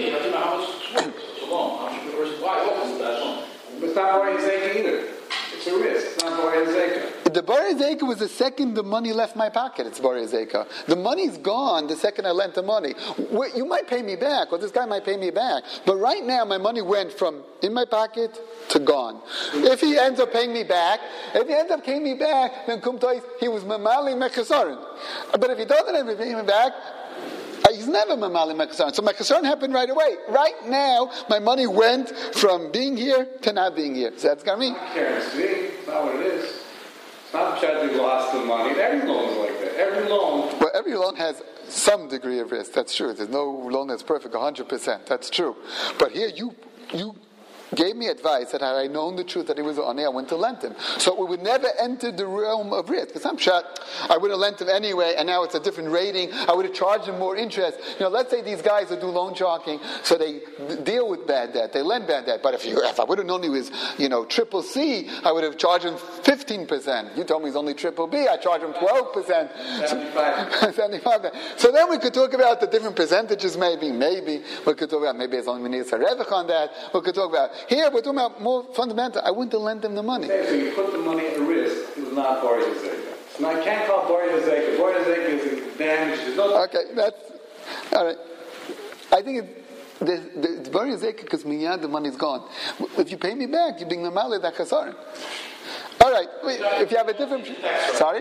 It's not Bar Zeka either. It's a risk. It's not Bar Zeka. The Bar Zeka was the second the money left my pocket. It's Bar Zeka. The money's gone the second I lent the money. You might pay me back, or this guy might pay me back. But right now, my money went from in my pocket to gone. If he ends up paying me back, then kumtois, he was mamali mechasarin. But if he doesn't end up paying me back, he's never mamali mechasarin. So mechasarin happened right away. Right now, my money went from being here to not being here. So that's got me. It's not what it is. It's not that you lost the money. Every loan is like that. Every loan. Well, every loan has some degree of risk. That's true. There's no loan that's perfect 100%. That's true. But here, you gave me advice that had I known the truth that he was on, I wouldn't have lent him. So we would never enter the realm of risk. Because I'm shot, I would have lent him anyway, and now it's a different rating. I would have charged him more interest. Let's say these guys who do loan sharking, so they deal with bad debt, they lend bad debt. But if I would have known he was, triple C, I would have charged him 15%. You told me he's only triple B, I charge him 12%. 75%. So then we could talk about the different percentages, maybe. We could talk about maybe it's only needs a revach on that. We could talk about, here we're talking about more fundamental. I wouldn't have lent him the money. So you put the money at risk, it was not Bori Hazeka. Now I can't call Bori Hazeka. Bori Hazeka is damaged. There's no... Okay, that's, all right. I think it's Bori Hazeka because miyad, the money's gone. If you pay me back, you bring the malay that chasar. All right, if you have a different... Sorry?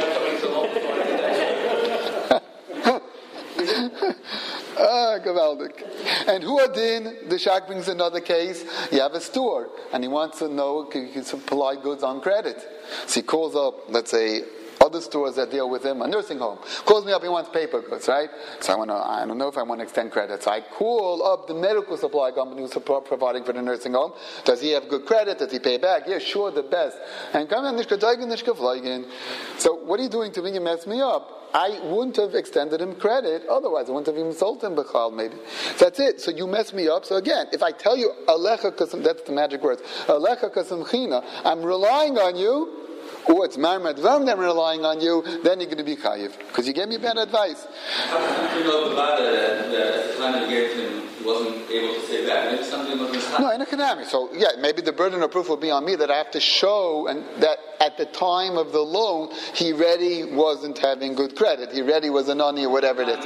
Gavaldik. And Huadin, the Shak brings another case. You have a store, and he wants to know if he can supply goods on credit. So he calls up, let's say, other stores that deal with him, a nursing home. Calls me up, he wants paper goods, right? So I don't know if I want to extend credit. So I call up the medical supply company who's providing for the nursing home. Does he have good credit? Does he pay back? Yeah, sure, the best. And come on, so what are you doing to me? You mess me up. I wouldn't have extended him credit, otherwise I wouldn't have even sold him Bechal, maybe. So that's it. So you mess me up. So again, if I tell you, Alecha kasam, that's the magic words, Alecha kasam china, I'm relying on you, or it's Marmad Vam that I'm relying on you, then you're going to be chayiv. Because you gave me bad advice. How do you know about it that at the time you gave him, he wasn't able to say that? Maybe something was missing. No, in economic. So, maybe the burden of proof will be on me that I have to show and that at the time of the loan, he really wasn't having good credit. He really was an ani or whatever it is.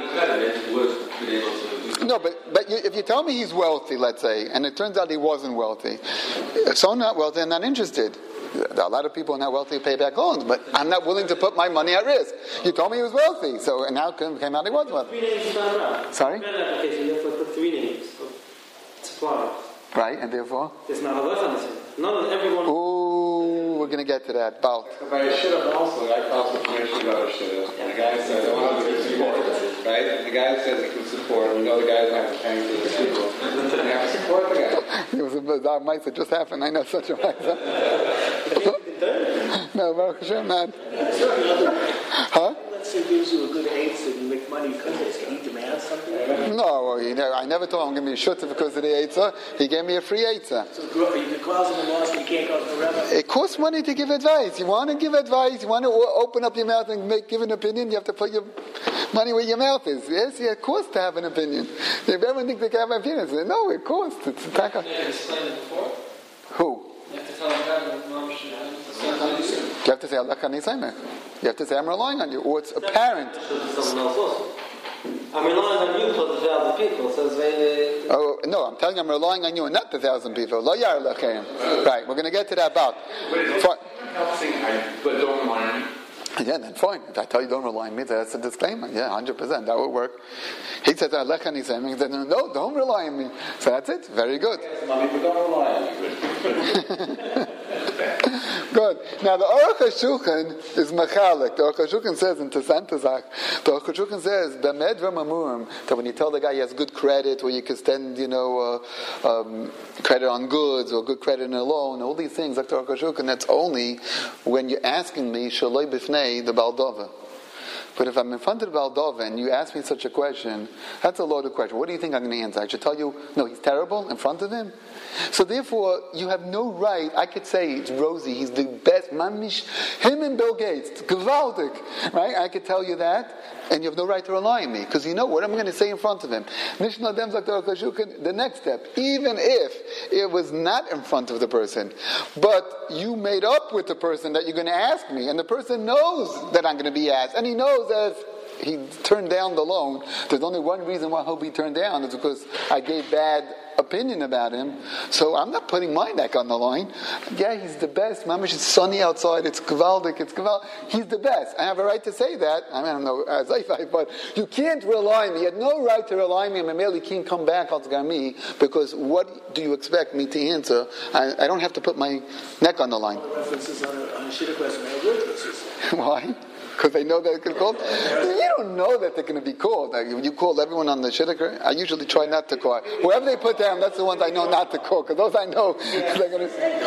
No, but if you tell me he's wealthy, let's say, and it turns out he wasn't wealthy, so I'm not wealthy and not interested. A lot of people are not wealthy to pay back loans, but I'm not willing to put my money at risk. You told me he was wealthy, so and now it came out he was wealthy. 3 names is not enough. Sorry? In an application, you have to put 3 names of suppliers. Right, and therefore? There's not a left on this. None of everyone. Ooh, we're going to get to that. About. But I should have also, I called information about a should have. And the guy says, I want to do support. Right? And the guy says he can support. We know the guy's not paying for the people. And you have to support the guy. It was a bizarre mice that just happened. I know such a mice. No, Baruch Hashem, not. Huh? Let's say he gives you a good eight so you make money because he demands something. No, I never told him I'm going to be shut because of the eitzah. He gave me a free eitzah. So you can cause him a loss, but you can't cause him a revenue. It costs money to give advice. You want to give advice, you want to open up your mouth and give an opinion, you have to put your money where your mouth is. Yes, it costs to have an opinion. If everyone thinks they can have an opinion, say, no, it costs. It's attack. You have to explain it before? Who? You have to tell him that you have to say, Allah Kani Saimech. You have to say, I'm relying on you. Or it's apparent. Someone else also. I'm relying on you plus 1,000 people. Says, oh, no, I'm telling you I'm relying on you and not the 1,000 people. Lo yar lechem. Right, we're going to get to that about. But don't rely on me. Yeah, then fine. If I tell you don't rely on me, that's a disclaimer. Yeah, 100%. That would work. He says, Alechani Saimech. He said, no, don't rely on me. So that's it. Very good. Money, but don't rely on me. Good. Now the Aruch HaShulchan is machalik. The Aruch HaShulchan says in Tesantazach, the Aruch HaShulchan says, B'med v'mamurim, that when you tell the guy he has good credit, or you can extend, credit on goods, or good credit in a loan, all these things, like the Aruch HaShulchan, that's only when you're asking me, shaloi b'fnei, the Baldova. But if I'm in front of the Baldova and you ask me such a question, that's a loaded question. What do you think I'm going to answer? I should tell you, no, he's terrible in front of him. So therefore, you have no right. I could say it's Rosie, he's the best. Mamish, him and Bill Gates, gewaldig, right? I could tell you that, and you have no right to rely on me because you know what I'm going to say in front of him. Mishnah Dem Zaktor Kashukan. The next step, even if it was not in front of the person, but you made up with the person that you're going to ask me, and the person knows that I'm going to be asked, and he knows that he turned down the loan. There's only one reason why he'll be turned down. It's because I gave bad opinion about him. So I'm not putting my neck on the line. Yeah, he's the best. Mamish, it's sunny outside. It's gewaldic. He's the best. I have a right to say that. I don't know, but you can't rely on me. You had no right to rely on me. Mameli can't come back on me because what do you expect me to answer? I don't have to put my neck on the line. References on a shitty question. Why? Because they know they're going to call. You don't know that they're going to be called. Like, when you call everyone on the shidduch, I usually try not to call. Whoever they put down, that's the ones I know not to call, because those I know they're going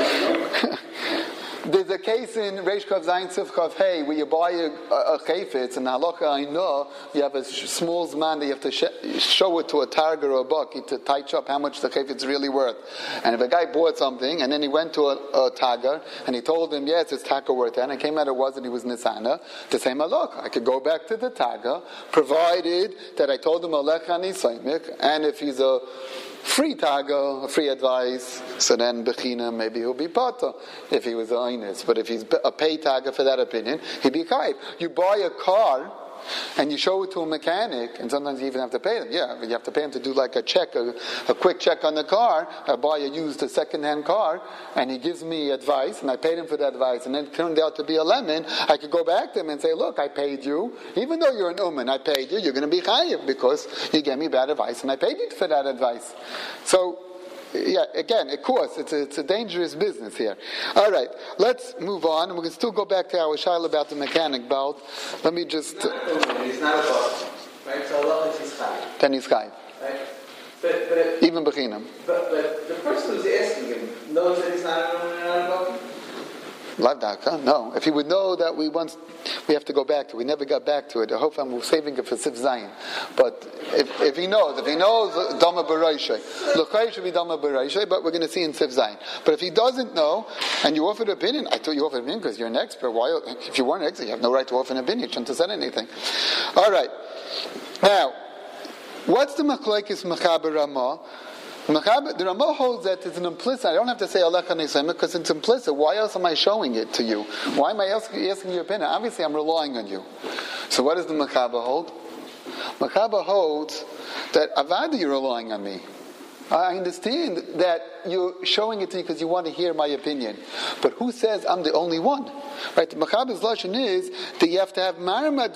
to. There's a case in Reish Kav Zayin Sif Kav Hey where you buy a chayfetz, and halacha I know you have a small zman that you have to show it to a targer or a buck to touch up how much the chayfetz is really worth. And if a guy bought something and then he went to a targer and he told him, yes, it's taka worth, and it came out it wasn't, he was nisana, the same halacha. I could go back to the targer, provided that I told him alech ani saimik, and if he's a free taga, a free advice, so then bechina, maybe he'll be pata if he was a einus. But if he's a pay taga for that opinion, he'd be chayv. You buy a car and you show it to a mechanic, and sometimes you even have to pay them. Yeah, you have to pay him to do like a check, a quick check on the car. I buy a used, a second-hand car, and he gives me advice, and I paid him for that advice, and then it turned out to be a lemon. I could go back to him and say, look, I paid you. Even though you're an uman, I paid you. You're going to be chayiv because you gave me bad advice, and I paid you for that advice. So, yeah, again, of course, it's a dangerous business here. All right, let's move on, and we can still go back to our shaila about the mechanic belt. Let me just. He's not a boss, right? So Allah is his chayv. Then he's chayv. Right? But even bechinam. But the person who's asking him knows that he's not a boss. Lavdaka, no. If he would know that we have to go back to it. We never got back to it. I hope I'm saving it for Sif Zayin. But if he knows, Dama B'Raishay. L'chai should be Dama B'Raishay, but we're going to see in Sif Zayin. But if he doesn't know, and you offered an opinion, I thought you offered an opinion because you're an expert. Why? If you weren't an expert, you have no right to offer an opinion. You shouldn't have said anything. All right. Now, what's the Machlokes Mechaber Ramah? The Ramah holds that it's an implicit. I don't have to say Alech HaNisayim because it's implicit. Why else am I showing it to you? Why am I asking your opinion? Obviously, I'm relying on you. So what does the Mechaber hold? Mechaber holds that Avada, you're relying on me. I understand that you're showing it to me because you want to hear my opinion. But who says I'm the only one? Right? The Mechaber's lashon is that you have to have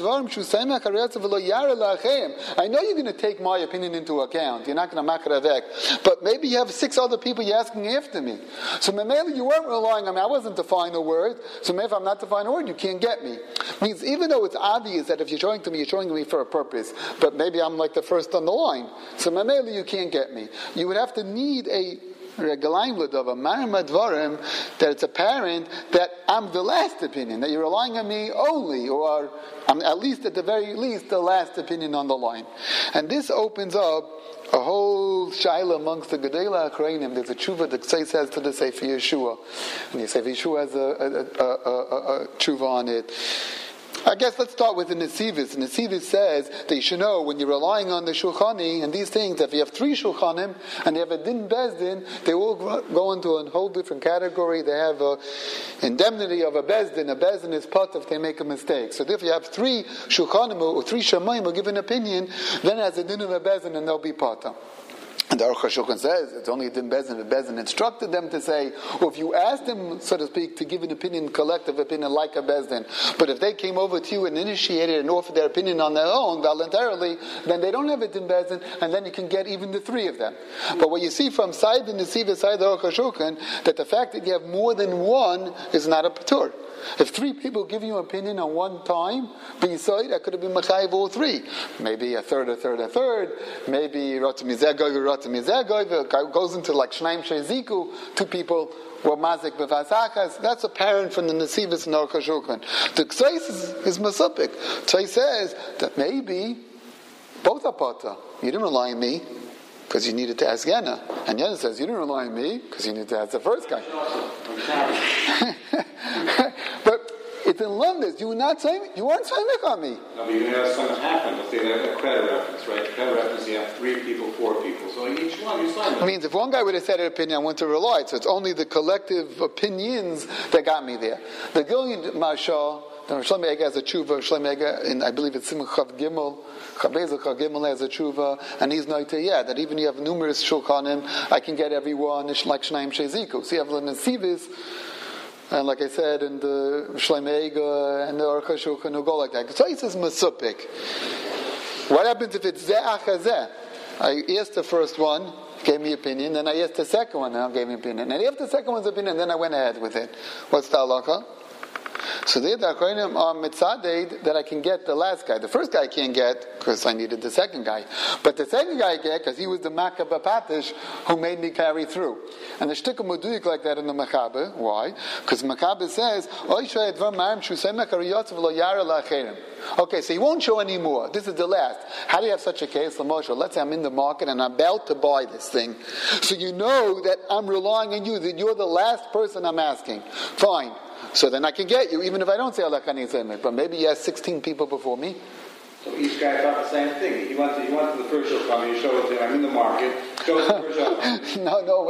I know you're going to take my opinion into account. You're not going to makravek. But maybe you have 6 other people you're asking after me. So maybe you weren't relying on me. I wasn't the final word. So maybe if I'm not the final word, you can't get me. Means even though it's obvious that if you're showing to me, you're showing to me for a purpose. But maybe I'm like the first on the line. So maybe you can't get me. You would have to need a regalaim ladava marim advarim that it's apparent that I'm the last opinion, that you're relying on me only, or I'm at least at the very least the last opinion on the line. And this opens up a whole shaila amongst the Gedela Akrainim. There's a tshuva that Ksei says to the Sefer Yeshua, and the Sefer Yeshua has a tshuva on it. I guess let's start with the Nesivis. The Nesivis says that you should know when you're relying on the Shulchani and these things, if you have 3 Shulchanim and they have a Din Bezdin, they all go into a whole different category. They have an indemnity of a Bezdin. A Bezdin is part if they make a mistake. So if you have 3 Shulchanim or 3 Shamayim who give an opinion, then as a Din of a Bezdin and they'll be part. And the Aruch HaShulchan says it's only Din Bezdin. The Bezdin instructed them to say, or if you asked them, so to speak, to give an opinion, collective opinion like a Bezdin, but if they came over to you and initiated and offered their opinion on their own voluntarily, then they don't have a Din Bezdin, and then you can get even the 3 of them. But what you see from side the Nesiva, side the Aruch HaShulchan, that the fact that you have more than one is not a patur. If 3 people give you an opinion on one time, b'yisoid, that could have been Machayiv all 3. Maybe a third, maybe Rotem Yizegoi, goes into like Shnaim Sheziku, 2 people were Mazik B'Vasachas. That's apparent from the Nesivos and Aruch HaShulchan. The Ksais is Masupik. Ksai says that maybe both are Pata. You didn't rely on me because you needed to ask Yana. And Yana says, you didn't rely on me because you needed to ask the first guy. But it's in London. You weren't saying on me. No, but you have something happen. Let's say that a credit reference, right? The credit reference, you have 3 people, 4 people. So each one, you sign. It means if one guy would have said an opinion, I want to rely. So it's only the collective opinions that got me there. The Gillian Mashal, the Shlomo Ega has a tshuva. Shlomo Ega, and I believe it's Simon Chav Gimel. Chabezel Chav Gimel has a tshuva, and he's noted, that even you have numerous shulchanim, I can get everyone. It's like Shnaim Sheziku. So you have the Nesivis. And like I said, in the Shlomo Ega and the Aruch HaShulchan who go like that. So he says Masupik. What happens if it's Zeh Achazeh? I asked the first one, gave me opinion, then I asked the second one, and gave me opinion. And after the second one's opinion, then I went ahead with it. What's the halacha? So there the Achronim are mitzaded that I can get the last guy. The first guy I can't get because I needed the second guy. But the second guy I get because he was the Makaba Patish who made me carry through. And the shtick of Muduyik like that in the Machaber. Why? Because Machaber says, okay, so he won't show any more. This is the last. How do you have such a case, Lamosha? Let's say I'm in the market and I'm about to buy this thing. So you know that I'm relying on you, that you're the last person I'm asking. Fine. So then I can get you, even if I don't say Allah Khani Zemek. But maybe he has 16 people before me. So each guy thought the same thing. He went to the first shulchan, you showed it to him, I'm in the market, showed the first shulchan.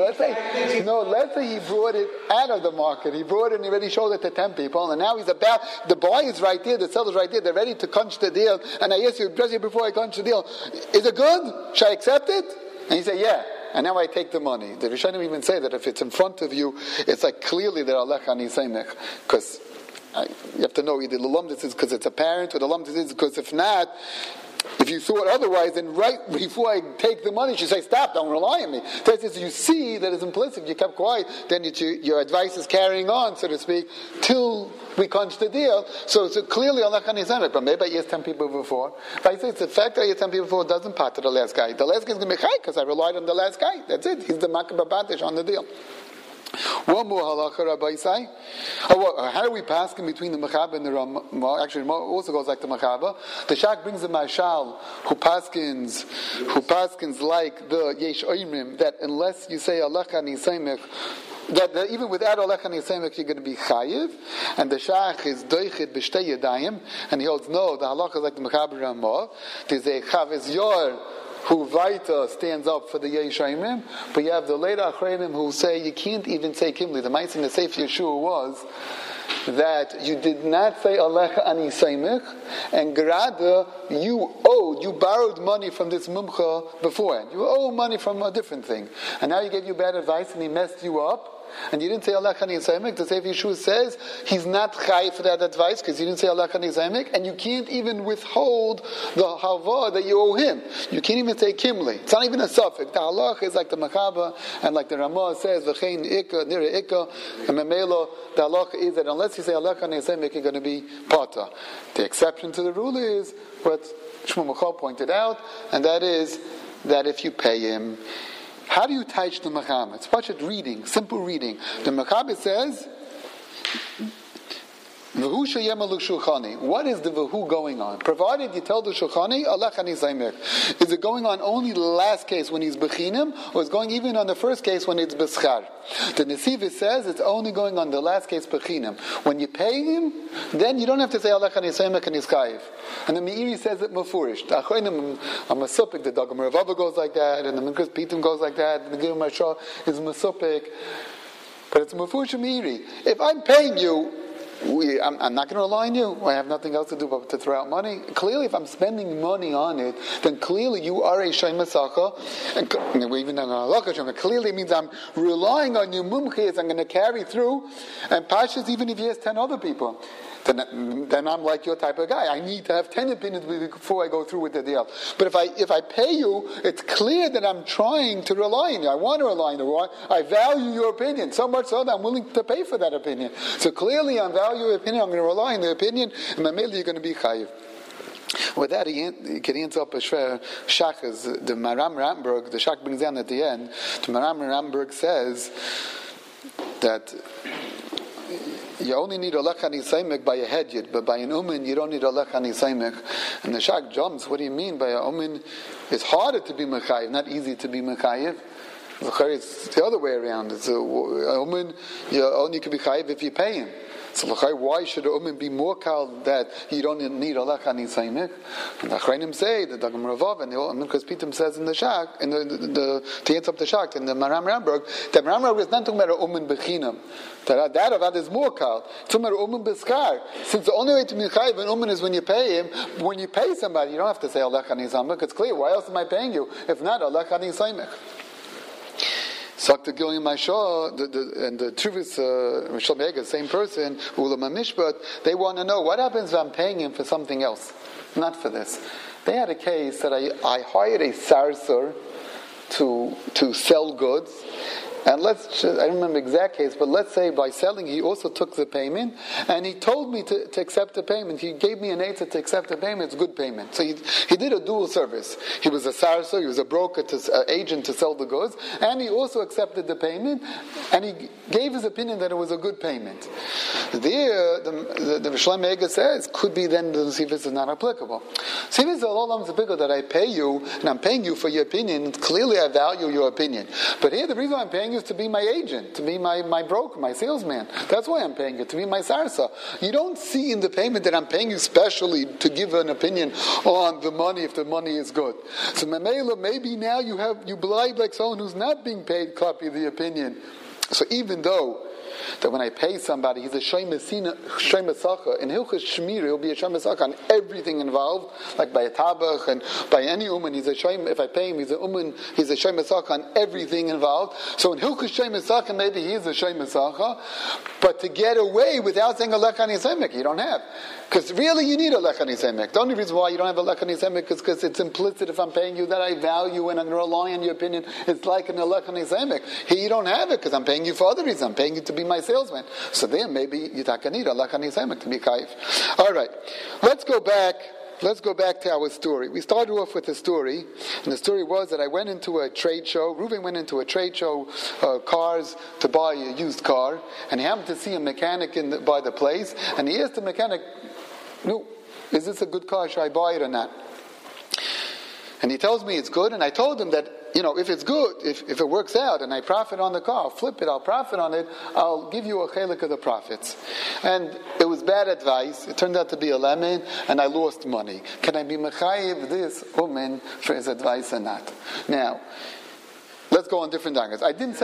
Let's say he brought it out of the market. He brought it and he already showed it to 10 people, and now he's about, the buyer is right there, the seller's right there, they're ready to crunch the deal, and I ask you, just before I crunch the deal, is it good? Should I accept it? And you say, yeah. And now I take the money. The Rishonim even say that if it's in front of you, it's like clearly that Allah Khani Zemek, because you have to know either the lumdus is because it's apparent or the lumdus is because if not, if you thought otherwise, then right before I take the money, you say, stop, don't rely on me. That is, you see that it's implicit, you kept quiet, then your advice is carrying on, so to speak, till we crunch the deal. So clearly Allah Khani Zemek, but maybe I asked 10 people before. If I say it's the fact that I asked 10 people before doesn't part to the last guy. The last guy is going to be high because I relied on the last guy. That's it. He's the Makaba Batish on the deal. One more halacha, Rabbi Isai. How do we pass in between the Mechaba and the Ramah? Actually, Ramah also goes like the Mechaba. The Shak brings the Mashal, who paskins like the Yesh Oimrim, that unless you say Allah Khani Zemek, that even without Allah Khani Zemek you're going to be chayiv, and the Shach is doichid b'shtei yadayim, and he holds no, the halacha is like the Mechaba Ramah. There's a Chaviz Yor who Vaita stands up for the Yesh Oimrim, but you have the later Achreinim who say you can't even say Kimli. The Ma'aseh in the Sefer Yeshua was that you did not say Alecha Ani Seimich, and Gerada, you borrowed money from this Mumcha beforehand. You owe money from a different thing. And now he gave you bad advice and he messed you up. And you didn't say Allah Khani Zemek. The Sefer Yeshua says he's not chai for that advice because you didn't say Allah Khani Zemek, and you can't even withhold the halva that you owe him. You can't even say Kimli. It's not even a suffix. The halach is like the Machaba and like the Ramah says v'chein ikka nira ikka, and memelo. The halach is that unless you say Allah Khani Zemek, you're going to be pata. The exception to the rule is what Shmuel Michal pointed out, and that is that if you pay him. How do you teach the Mechama? It's Pashut reading, simple reading. The Mechama says, V'hu sheyema l'shulchani. What is the v'hu going on? Provided you tell the shulchani, Allah Khani Zemek. Is it going on only the last case when he's bechinim, or is it going even on the first case when it's beschar? The Nesiva says it's only going on the last case bechinim. When you pay him, then you don't have to say Allah Khani Zemek and Yizchayiv. And the Meiri says it mafurish. The Achronim are masupik. The Dagam Ravava goes like that, and the Minchas Pitum goes like that, and the Gilum Mashal is masupik. But it's mafurish Meiri. If I'm paying you, I'm not going to rely on you. I have nothing else to do but to throw out money. Clearly, if I'm spending money on it, then clearly you are a Shay Masaka. And even on a Halakha Shem, clearly means I'm relying on you, Mumchis, I'm going to carry through. And Pashas, even if he has 10 other people. Then I'm like your type of guy. I need to have 10 opinions before I go through with the deal. But if I pay you, it's clear that I'm trying to rely on you. I want to rely on you. I value your opinion so much so that I'm willing to pay for that opinion. So clearly, I value your opinion. I'm going to rely on the opinion, and mainly you're going to be chayiv. With that, he can answer up a Shach, the Maram Ramberg. The Shach brings down at the end. The Maram Ramberg says that you only need Allah Khani Zemek by a hedyot, but by an umin you don't need Allah Khani Zemek. And the Shach jumps, what do you mean by a umin? It's harder to be mechayiv, not easy to be mechayiv. It's the other way around. It's a umin, you only can be chayiv if you pay him. So why should a umin be more kal that you don't need Allah Khani Zemek? And the Achrayim say, the Dagam Ravav, and the Minchas Pitum says in the Shach, in the to answer up the Shach, in the Maram Ramberg, that Maram Ramberg is not talking about a umin bechinam. That of that is more kal. It's talking about a umin beskar. Since the only way to be chayiv an umin is when you pay him. When you pay somebody, you don't have to say Allah Khani Zemek. It's clear. Why else am I paying you? If not, Allah Khani Zemek. Dr. Gilliam Maishah and the Truvis Rishon Mega, same person, Ulam Mishpat, they want to know what happens if I'm paying him for something else, not for this. They had a case that I hired a sarsar to sell goods. And I don't remember the exact case, but let's say by selling, he also took the payment, and he told me to accept the payment. He gave me an eitzah to accept the payment. It's good payment. So he did a dual service. He was a sarso, he was a broker, agent to sell the goods, and he also accepted the payment, and he gave his opinion that it was a good payment. There, the Shlem Ega says, could be then the Sifis is not applicable. Sifis is all that I pay you, and I'm paying you for your opinion. Clearly I value your opinion. But here the reason I'm paying you is to be my agent, to be my broker, my salesman. That's why I'm paying you, to be my sarsa. You don't see in the payment that I'm paying you specially to give an opinion on the money if the money is good. So Mamela, maybe now you blind like someone who's not being paid copy the opinion. So even though that when I pay somebody, he's a shaymasacha. In Hilchas Shmir, he'll be a shaymasacha on everything involved, like by a tabach and by any uman. He's a shaym. If I pay him, he's a uman. He's a shaymasacha on everything involved. So in Hilchas shaymasacha, maybe he is a shaymasacha. But to get away without saying a lechani semek, you don't have. Because really you need a lechani semek. The only reason why you don't have a lechani semek is because it's implicit if I'm paying you that I value and I'm relying on your opinion. It's like an lechani semek. Here you don't have it because I'm paying you for other reasons. I'm paying you to be my salesman. So then maybe you need a lechani semek to be kaif. All right. Let's go back to our story. We started off with a story, and the story was that I went into a trade show. Reuven went into a trade show, cars, to buy a used car, and he happened to see a mechanic by the place, and he asked the mechanic, "No, is this a good car? Should I buy it or not?" And he tells me it's good, and I told him that, if it's good, if it works out, and I profit on the car, I'll flip it, I'll profit on it, I'll give you a chelik of the profits. And it was bad advice. It turned out to be a lemon, and I lost money. Can I be mechayiv this woman for his advice or not? Now, let's go on different angles. I did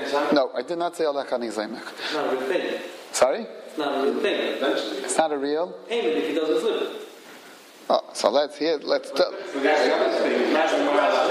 not say Allah Chani Zaymek. It's not a real thing. Sorry? It's not a real thing. Eventually. It's not a real payment if he doesn't flip it. Oh, so let's tell. That's the other thing. That's the moral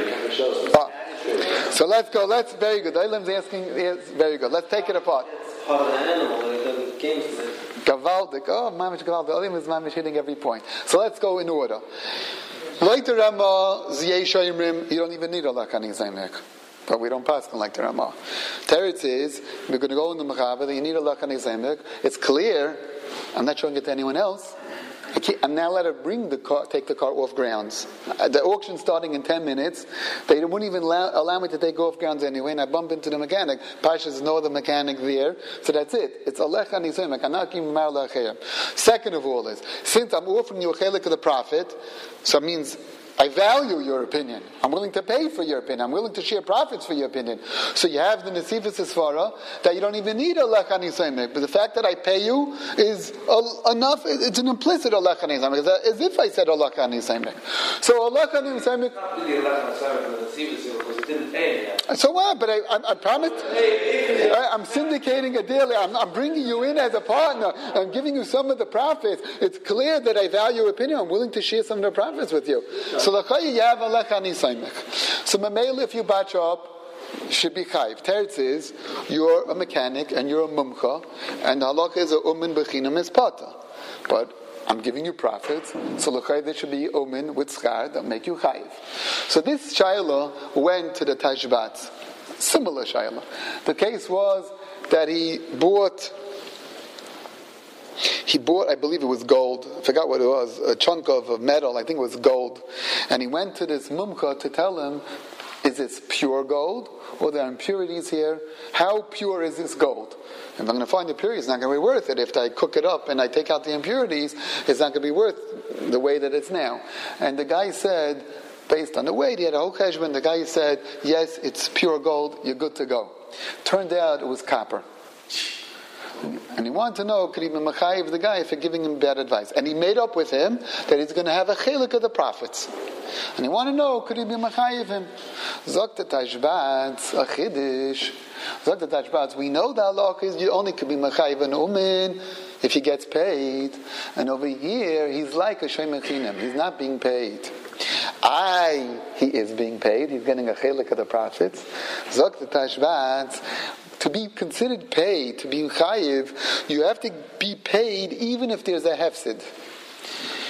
So let's go. Very good. Eilem's asking. Yes, very good. Let's take it apart. It's part of an animal. It doesn't came from it. Gavaldik. Oh, mamish gavaldik. Eilim is mamish hitting every point. So let's go in order. Later Rama Ziyei Shoyimrim. You don't even need a lakani zaymek. But we don't pass them like the Rama. Teretz is we're going to go in the Mechaber. You need a lakani zaymek. It's clear. I'm not showing it to anyone else. I'm now allowed to take the car off grounds. The auction's starting in 10 minutes. They wouldn't even allow me to take off grounds anyway, and I bump into the mechanic. Pashas know the mechanic there, so that's it. It's alech ani zemek. I'm not giving mar lechayim. Second of all is, since I'm offering you a chelik of the profit, so it means I value your opinion. I'm willing to pay for your opinion. I'm willing to share profits for your opinion. So you have the Nesivas Esfara that you don't even need a Lechani Semek. But the fact that I pay you is enough. It's an implicit Lechani Semek. As if I said a Lechani Semek. So a Lechani Semek. Not really a Lechani Semek because it didn't pay yet. So what? But I promised. I'm syndicating a deal. I'm bringing you in as a partner. I'm giving you some of the profits. It's clear that I value your opinion. I'm willing to share some of the profits with you. So you have a lechani saymek. So mamela, if you batch up, should be chayv. Teretz is you're a mechanic and you're a mumcha, and halakha is a umin bechinam is pata. But I'm giving you profits, so l'chayv there should be umin with schar that make you chayv. So this shayla went to the tashbats. Similar shayla. The case was that he bought, I believe it was gold, I forgot what it was, a chunk of metal, I think it was gold. And he went to this mumcha to tell him, is this pure gold? Or there are impurities here? How pure is this gold? If I'm going to find impurities, it's not going to be worth it. If I cook it up and I take out the impurities, it's not going to be worth the way that it's now. And the guy said, based on the weight, he had a whole cheshbon, the guy said, yes, it's pure gold, you're good to go. Turned out it was copper. And he wanted to know, could he be mechayiv the guy for giving him bad advice? And he made up with him that he's going to have a chelik of the profits. And he wanted to know, could he be mechayiv him? Zok the tashbats, a chiddush. Zok the tashbats, we know the halakha is you only could be mechayiv an umin if he gets paid. And over here, he's like a shemechinam. He's not being paid. He is being paid. He's getting a chelik of the profits. Zok the tashbats, to be considered paid, to be chayiv, you have to be paid even if there's a hefsid.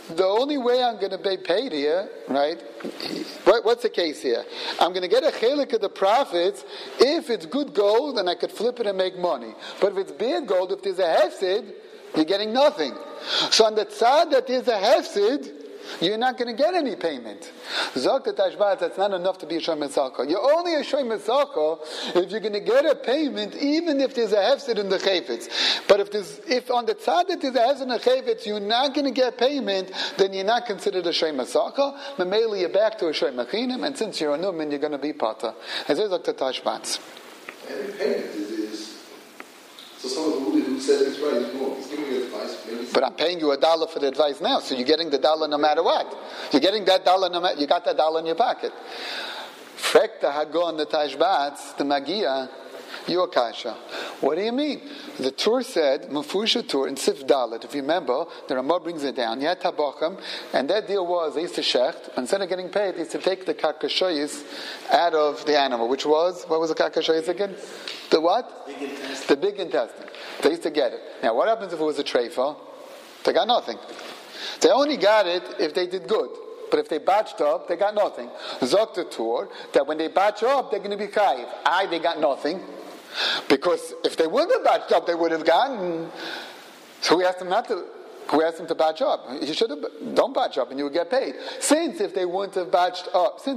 the only way I'm going to be paid here, right? What's the case here? I'm going to get a chelik of the profits if it's good gold and I could flip it and make money. But if it's bad gold, if there's a hefsid, you're getting nothing. So on the tzad that there's a hefsid, you're not going to get any payment. Zok the Tashbaz, that's not enough to be a Shoy Mesaka. You're only a Shoy Mesaka if you're going to get a payment, even if there's a hefsid in the chayfetz. But if on the tzad that there's a hefsid in the chayfetz, you're not going to get payment, then you're not considered a Shoy Mesaka. Mameli, you're back to a Shoy Mechinim, and since you're a Numen, you're going to be Pata. As Zok the Tashbaz. Every payment is. So someone who says it's right is wrong. He's giving you advice. But I'm paying you $1 for the advice now, so you're getting the dollar no matter what. You're getting that dollar no matter. You got that dollar in your pocket. Frek the Hagon the Tashbaz the Magia your kasha. What do you mean? The Tur said Mufusha Tur in Sif Dalet. If you remember, the Ramah brings it down. You had Tabachim, and their deal was they used to shecht. Instead of getting paid, they used to take the kakashoyis out of the animal, which was what was the kakashoyis again? The what? The big intestine. They used to get it. Now, what happens if it was a treifa? They got nothing. They only got it if they did good. But if they batched up, they got nothing. Zok the Tur that when they batch up, they're going to be chayiv. They got nothing. Because if they wouldn't have batched up, they would have gotten. So we asked them not to. We asked them to batch up. You should have. Don't batch up, and you would get paid. Since if he wouldn't have batched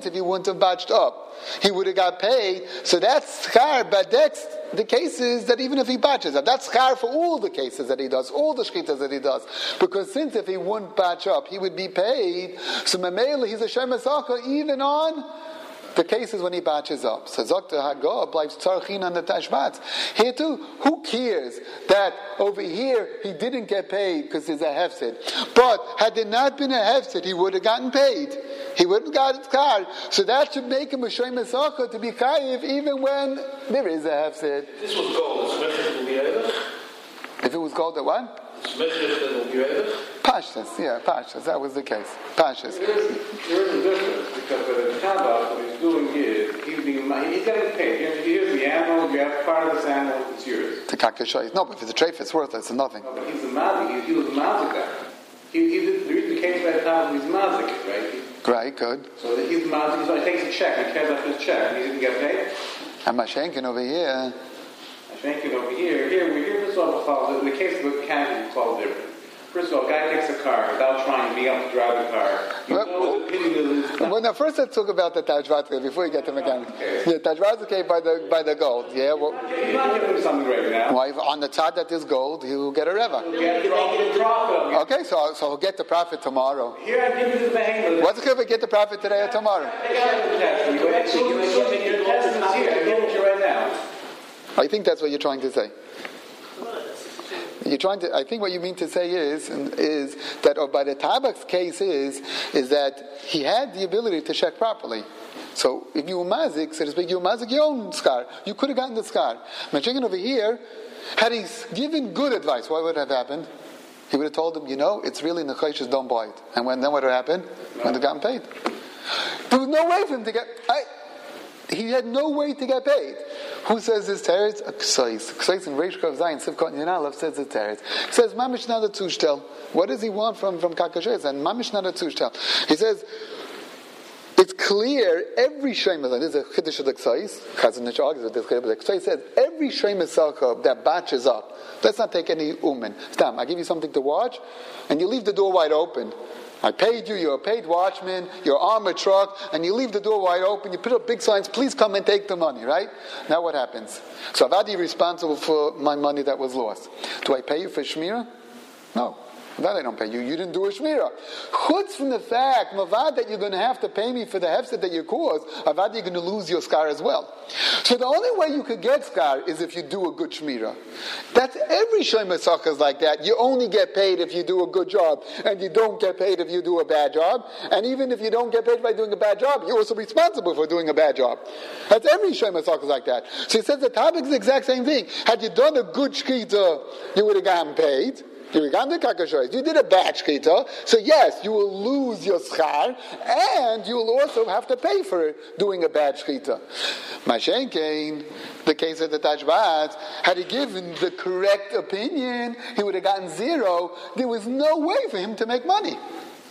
up, he would have got paid. So that's schar badeks the cases that even if he batches up, that's schar for all the cases that he does, all the shkitas that he does. Because since if he wouldn't batch up, he would be paid. So memela, he's a shemasaka even on the cases when he batches up. So Dr. Hagah bleibt tzarchin on the tashbats. Here too, who cares that over here he didn't get paid because there's a hefsid. But had there not been a hefsid, he would have gotten paid. He would have gotten car. So that should make him a shoy mesaka to be chayiv even when there is a hefsid. This was gold. If it was gold, at what? Pashtas, Pashtas. That was the case. Pashtas. There is a difference because the Tabat, what he's doing is he's getting paid. Here's the animal. You have part of this animal. It's yours. The kakashoy. No, but if it's a treif, it's worthless. It's nothing. No, but he's a mazik. He was a mazik guy. He did the case by the time he's mazik, right? Right. Good. So he's mazik. So he takes a check. He cares after his check. He didn't get paid. And Mashenkin over here. Here, first of all, the case of the mechanic is called different. First of all, a guy takes a car without trying to be able to drive the car. Well, now first let's talk about the Tajvatka before you get to mechanic. Okay. Yeah, Tajvatka by the gold. Yeah, well, you're not giving him something right now. Why, on the tzad that is gold, he will get a reva. Okay, so he'll get the profit tomorrow. Here, I give you the behemoth. What's going to get the profit today or tomorrow? I got the test. Your test is here. I give it to you right now. I think that's what you're trying to say. I think what you mean to say is that, or by the Tabak's case is that he had the ability to check properly. So if you were mazik, so to speak, you were mazik your own scar. You could have gotten the scar. Mentioning over here, had he given good advice, what would have happened? He would have told him, it's really nechayshis, don't buy it. And then what would have happened? When they got paid. There was no way for him to get. He had no way to get paid. Who says this teretz? A ksais. Ksais in Reish Kav Zayin Sivkot Yinalav says the teretz. He says mamish not a tushtel. What does he want from kakashes? And mamish not a tushtel. He says it's clear every shaymas. This is a chiddush of the ksais. Chazon argues with this. But the ksais says every shaymas that batches up. Let's not take any umen. Stam. I give you something to watch, and you leave the door wide open. I paid you, you're a paid watchman, you're armored truck, and you leave the door wide open, you put up big signs, please come and take the money, right? Now what happens? So Avadi responsible for my money that was lost. Do I pay you for Shmira? No. That I don't pay you. You didn't do a Shmira. Chutz from the fact, Mavad, that you're going to have to pay me for the hefset that you caused, Avad, you're going to lose your scar as well. So the only way you could get scar is if you do a good Shmira. That's every Shoy Mesaka is like that. You only get paid if you do a good job, and you don't get paid if you do a bad job. And even if you don't get paid by doing a bad job, you're also responsible for doing a bad job. That's every Shoy Mesaka is like that. So he says the topic is the exact same thing. Had you done a good shkita, you would have gotten paid. You did a bad shkita, so yes, you will lose your schar, and you will also have to pay for it doing a bad shkita. Mashenkein, the case of the Tashbaz, had he given the correct opinion, he would have gotten 0. There was no way for him to make money.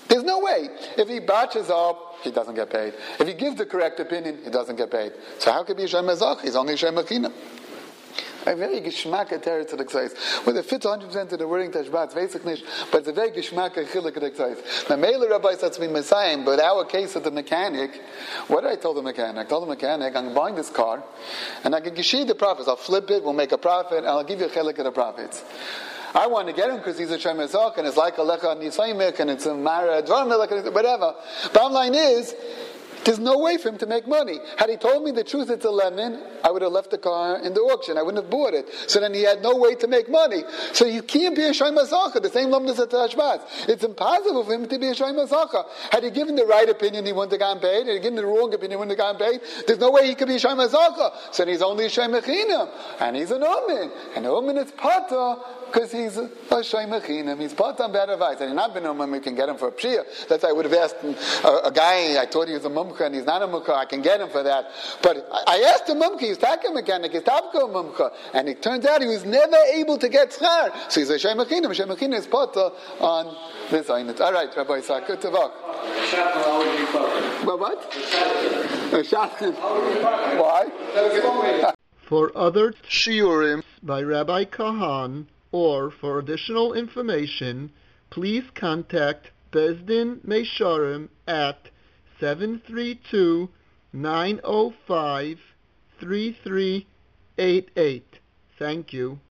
There's no way. If he botches up, he doesn't get paid. If he gives the correct opinion, he doesn't get paid. So how could he be Shem Ezach? He's only Shem Echina. A very geschmack teretz of the exercise. Whether it fits 100% to the wording Tashbat, it's basic nish, but it's a very geschmack chilik of the exercise. Now, Mele Rabbi says to be Messiah, but our case of the mechanic, what did I tell the mechanic? I told the mechanic, I'm buying this car, and I can geshir the profits. I'll flip it, we'll make a profit, and I'll give you a chilik of the profits. I want to get him because he's a Shem Ezach, and it's like a Lecha Nisayimik, and it's a Mara Dvarmilek, whatever. Bottom line is, there's no way for him to make money. Had he told me the truth, it's a lemon, I would have left the car in the auction. I wouldn't have bought it. So then he had no way to make money. So you can't be a Shem Ezach, the same lemon as a Tashbaz. It's impossible for him to be a Shem Ezach. Had he given the right opinion, he wouldn't have gotten paid. Had he given the wrong opinion, he wouldn't have gotten paid. There's no way he could be a Shem Ezach. So then he's only a Shem Echinam. And he's an Omen. And an Omen is Pata, because he's a Shem Echinam. He's Pata on bad advice. And he's not been an Omen, we can get him for a Pshia. That's why I would have asked a guy, I thought he was a Mumcha, and he's not a Mumcha, I can get him for that. But I asked the Mumcha, he's Taka mechanic, he's Tapka Mumcha, and it turns out he was never able to get Schar. So he's a Shem Echinam. Shem Echinam is Pata on this Einit. All right, Rabbi Isaac, good to talk. What? Why? For other shiurim by Rabbi Kahan, or for additional information, please contact Bezdin Meisharim at 732-905-3388. Thank you.